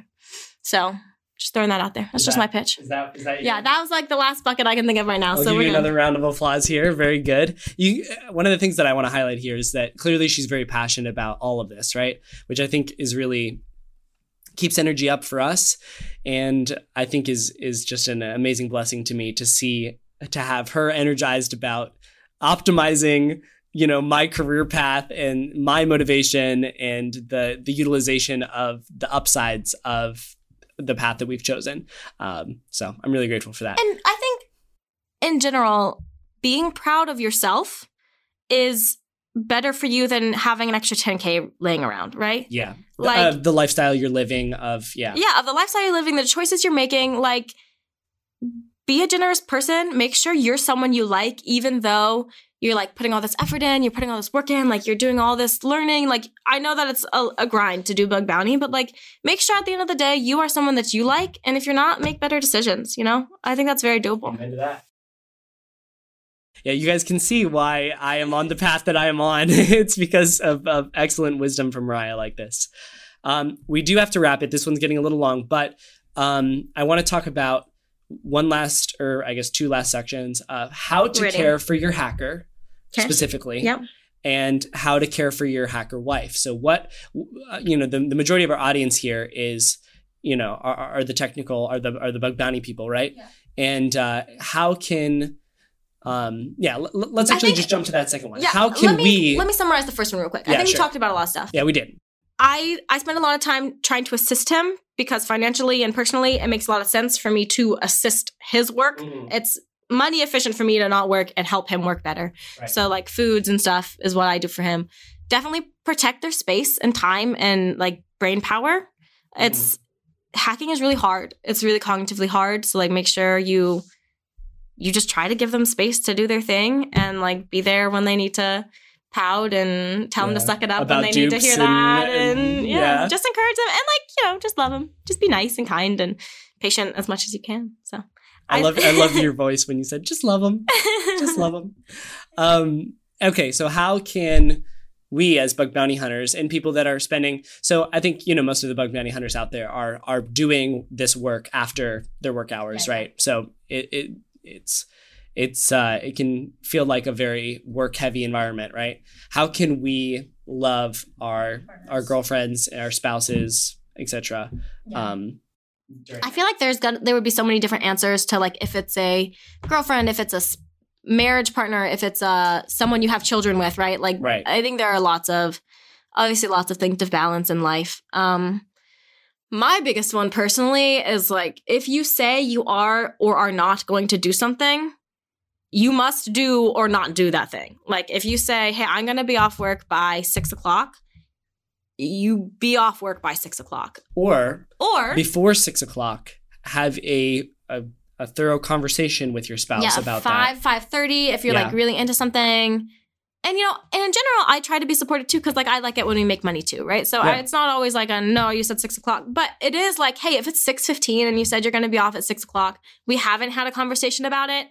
So just throwing that out there. That's Is just that- my pitch. Is that is that Yeah, that was like the last bucket I can think of right now. I'll so give we're you gonna, another round of applause here. Very good. You, one of the things that I want to highlight here is that clearly she's very passionate about all of this, right? Which I think is really keeps energy up for us, and I think is is just an amazing blessing to me to see to have her energized about optimizing, you know, my career path and my motivation and the the utilization of the upsides of the path that we've chosen. Um, so I'm really grateful for that. and I think in general, being proud of yourself is better for you than having an extra ten K laying around, right? Yeah. Like- uh, the lifestyle you're living of, yeah. Yeah, of the lifestyle you're living, the choices you're making, like be a generous person. Make sure you're someone you like, even though you're like putting all this effort in, you're putting all this work in, like you're doing all this learning. Like I know that it's a, a grind to do bug bounty, but like make sure at the end of the day you are someone that you like. And if you're not, make better decisions, you know? I think that's very doable. Amen to that. Yeah, you guys can see why I am on the path that I am on. It's because of, of excellent wisdom from Mariah like this. Um, we do have to wrap it. This one's getting a little long, but um, I want to talk about one last, or I guess two last sections of how to Ready. care for your hacker 'Kay. specifically. Yep. And how to care for your hacker wife. So what, uh, you know, the, the majority of our audience here is, you know, are, are the technical, are the are the bug bounty people, right? Yeah. And uh, how can, um, yeah, l- l- let's I actually think- just jump to that second one. Yeah. how can let me, we? Let me summarize the first one real quick. I Yeah, think sure. we talked about a lot of stuff. Yeah, we did. I, I spend a lot of time trying to assist him because financially and personally, it makes a lot of sense for me to assist his work. Mhm. It's money efficient for me to not work and help him work better. Right. So like foods and stuff is what I do for him. Definitely protect their space and time and like brain power. It's hacking is really hard. It's really cognitively hard. So like make sure you you just try to give them space to do their thing and like be there when they need to pout and tell them Yeah. to suck it up About when they need to dupes hear and- that. And, and- yeah, yeah. just encourage them and like, you know, just love them. Just be nice and kind and patient as much as you can. So I love I love your voice when you said just love them, just love them. Um, okay, so how can we as bug bounty hunters and people that are spending, so I think, you know, most of the bug bounty hunters out there are are doing this work after their work hours, yeah, right? Yeah. So it, it it's it's uh, it can feel like a very work heavy environment, right? How can we love our Partners. our girlfriends, our spouses, et cetera? Yeah. Um, I feel like there's gonna there would be so many different answers to like if it's a girlfriend, if it's a marriage partner, if it's uh someone you have children with, right? Like, right. I think there are lots of, obviously lots of things to balance in life. Um, my biggest one personally is like, if you say you are or are not going to do something, you must do or not do that thing. Like if you say, hey, I'm going to be off work by six o'clock, you be off work by six o'clock. Or, or before six o'clock, have a, a a thorough conversation with your spouse yeah, about five, that. five thirty if you're yeah. like really into something. And, you know, and in general, I try to be supportive too because like I like it when we make money too, right? So yeah. I, it's not always like a no, you said six o'clock. But it is like, hey, if it's six fifteen and you said you're going to be off at six o'clock, we haven't had a conversation about it.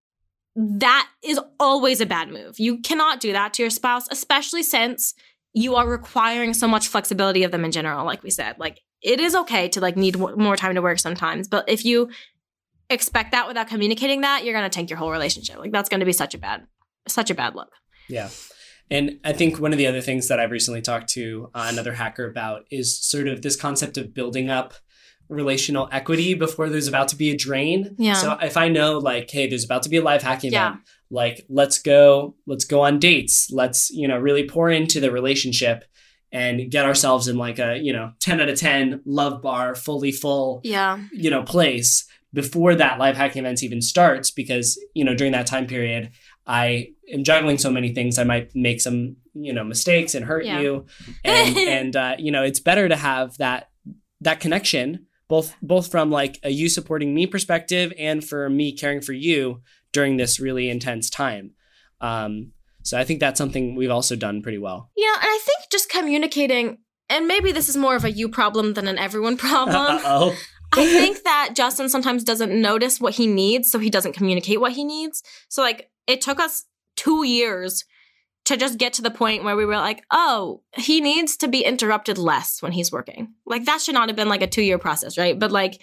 That is always a bad move. You cannot do that to your spouse, especially since you are requiring so much flexibility of them in general, like we said. Like, it is okay to like need w- more time to work sometimes. But if you expect that without communicating that, you're going to tank your whole relationship. Like that's going to be such a bad, such a bad look. Yeah. And I think one of the other things that I've recently talked to uh, another hacker about is sort of this concept of building up relational equity before there's about to be a drain. Yeah. So if I know like, hey, there's about to be a live hacking yeah. event, like let's go, let's go on dates. Let's, you know, really pour into the relationship and get ourselves in like a, you know, ten out of ten love bar, fully full, yeah. you know, place before that live hacking event even starts, because, you know, during that time period, I am juggling so many things. I might make some, you know, mistakes and hurt yeah. you. And, and uh, you know, it's better to have that, that connection, both, both from like a you supporting me perspective and for me caring for you during this really intense time. Um, so I think that's something we've also done pretty well. Yeah. And I think just communicating, and maybe this is more of a you problem than an everyone problem. Uh-oh. I think that Justin sometimes doesn't notice what he needs, so he doesn't communicate what he needs. So, like, it took us two years to just get to the point where we were like, oh, he needs to be interrupted less when he's working. Like, that should not have been, like, a two-year process, right? But, like,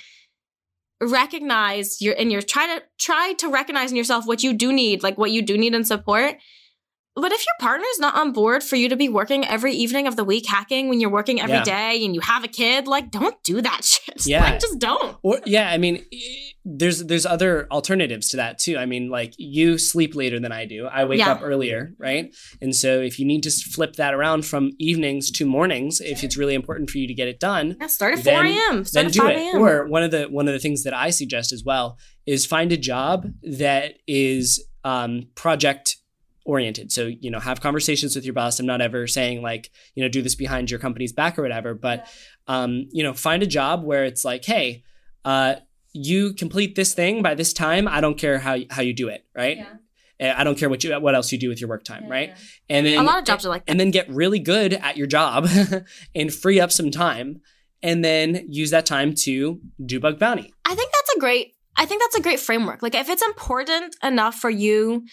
recognize your, and you're try to, try to recognize in yourself what you do need, like, what you do need in support. But if your partner's not on board for you to be working every evening of the week hacking when you're working every yeah. day and you have a kid, like, don't do that shit. Yeah. Like, just don't. Or yeah, I mean, there's there's other alternatives to that too. I mean, like you sleep later than I do. I wake yeah. up earlier, right? And so if you need to flip that around from evenings to mornings, if it's really important for you to get it done, yeah, start at then, four a.m. Start then at do five it. a.m. Or one of the one of the things that I suggest as well is find a job that is um, project oriented. So, you know, have conversations with your boss. I'm not ever saying like, you know, do this behind your company's back or whatever, but, um, you know, find a job where it's like, hey, uh, you complete this thing by this time. I don't care how, how you do it. Right. Yeah. I don't care what you, what else you do with your work time. Yeah, right. Yeah. And then a lot of jobs are like that. And then get really good at your job and free up some time and then use that time to do bug bounty. I think that's a great, I think that's a great framework. Like if it's important enough for you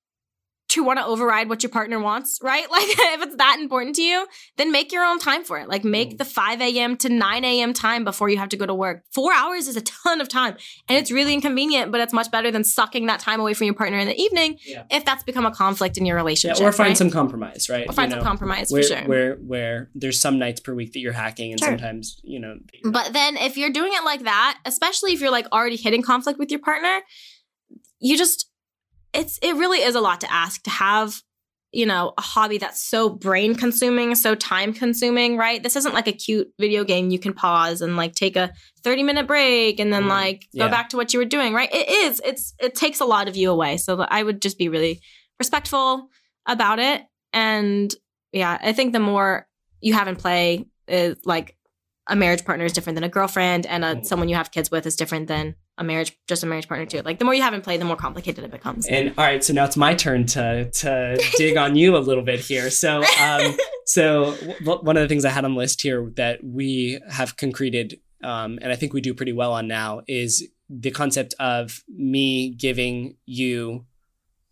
to want to override what your partner wants, right? Like if it's that important to you, then make your own time for it. Like make the five a.m. to nine a.m. time before you have to go to work. Four hours is a ton of time and it's really inconvenient, but it's much better than sucking that time away from your partner in the evening yeah. if that's become a conflict in your relationship. Yeah, or find right? some compromise, right? Or find you some know, compromise where, for sure. Where, where there's some nights per week that you're hacking and sure. sometimes, you know. But then if you're doing it like that, especially if you're like already hitting conflict with your partner, you just, it's, it really is a lot to ask to have, you know, a hobby that's so brain consuming, so time consuming, right? This isn't like a cute video game you can pause and like take a thirty minute break and then like go yeah. back to what you were doing, right? It is, it's, it takes a lot of you away. So I would just be really respectful about it. And yeah, I think the more you have in play is like a marriage partner is different than a girlfriend and a, someone you have kids with is different than a marriage, just a marriage partner too. Like the more you have in play, the more complicated it becomes. And all right, so now it's my turn to to dig on you a little bit here. So, um, so w- one of the things I had on the list here that we have concreted, um, and I think we do pretty well on now, is the concept of me giving you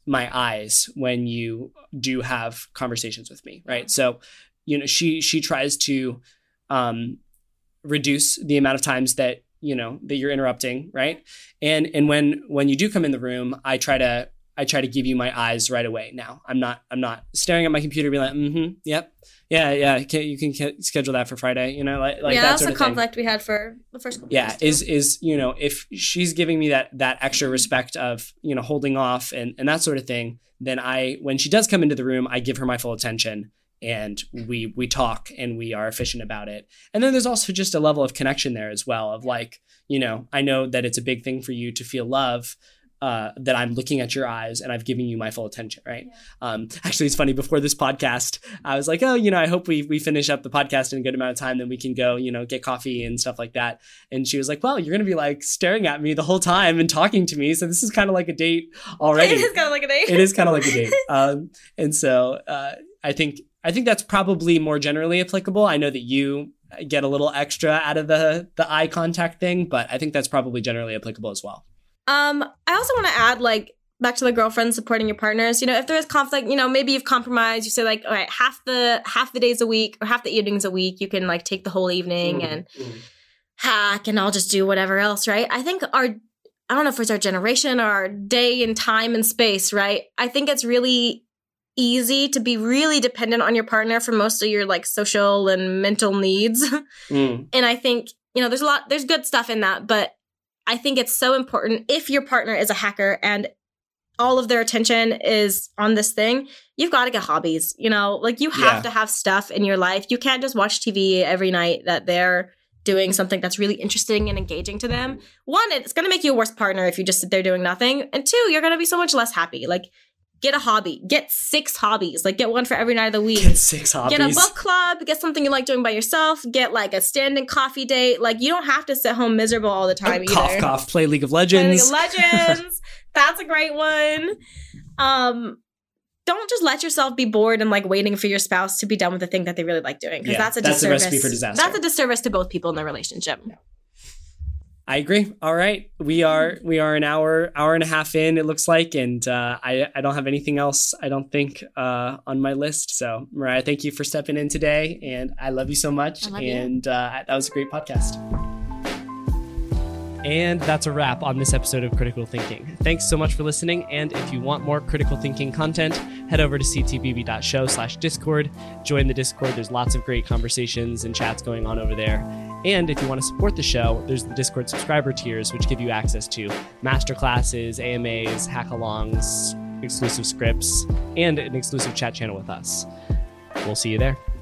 my eyes when you do have conversations with me, right? So, you know, she she tries to um, reduce the amount of times that, you know, that you're interrupting, right? And and when when you do come in the room, I try to I try to give you my eyes right away. Now, I'm not I'm not staring at my computer, being like, mm-hmm, yep, yeah, yeah. Can, you can ca- schedule that for Friday, you know, like like yeah, that that's sort a of thing. conflict we had for the first couple Yeah, years, is is you know, if she's giving me that that extra respect of, you know, holding off and and that sort of thing, then I, when she does come into the room, I give her my full attention and we we talk and we are efficient about it. And then there's also just a level of connection there as well of like, you know, I know that it's a big thing for you to feel love. Uh, that I'm looking at your eyes and I've given you my full attention, right? Yeah. Um, actually, it's funny, before this podcast, I was like, oh, you know, I hope we we finish up the podcast in a good amount of time, then we can go, you know, get coffee and stuff like that. And she was like, well, you're going to be like staring at me the whole time and talking to me. So this is kind of like a date already. It is kind of like a date. It is kind of like a date. Um, and so uh, I think I think that's probably more generally applicable. I know that you get a little extra out of the the eye contact thing, but I think that's probably generally applicable as well. Um, I also want to add, like, back to the girlfriends supporting your partners. You know, if there is conflict, you know, maybe you've compromised. You say, like, all right, half the half the days a week or half the evenings a week, you can, like, take the whole evening mm, and mm. hack, and I'll just do whatever else, right? I think our, I don't know if it's our generation or our day and time and space, right? I think it's really easy to be really dependent on your partner for most of your, like, social and mental needs. Mm. And I think, you know, there's a lot, there's good stuff in that, but I think it's so important, if your partner is a hacker and all of their attention is on this thing, you've got to get hobbies, you know, like you have yeah. to have stuff in your life. You can't just watch T V every night that they're doing something that's really interesting and engaging to them. One, it's going to make you a worse partner if you just sit there doing nothing. And two, you're going to be so much less happy. Like, get a hobby, get six hobbies, like get one for every night of the week. Get six hobbies. Get a book club, get something you like doing by yourself, get like a standing coffee date. Like, you don't have to sit home miserable all the time either. Cough, cough, play League of Legends. Play League of Legends. That's a great one. Um, don't just let yourself be bored and like waiting for your spouse to be done with the thing that they really like doing. Because yeah, that's a that's disservice. That's a recipe for disaster. That's a disservice to both people in the relationship. Yeah. I agree. All right. We are we are an hour, hour and a half in, it looks like. And uh, I, I don't have anything else, I don't think, uh, on my list. So, Mariah, thank you for stepping in today. And I love you so much. I love and you. Uh, that was a great podcast. And that's a wrap on this episode of Critical Thinking. Thanks so much for listening. And if you want more Critical Thinking content, head over to c t b b dot show slash discord. Join the Discord. There's lots of great conversations and chats going on over there. And if you want to support the show, there's the Discord subscriber tiers, which give you access to masterclasses, A M As, hack-alongs, exclusive scripts, and an exclusive chat channel with us. We'll see you there.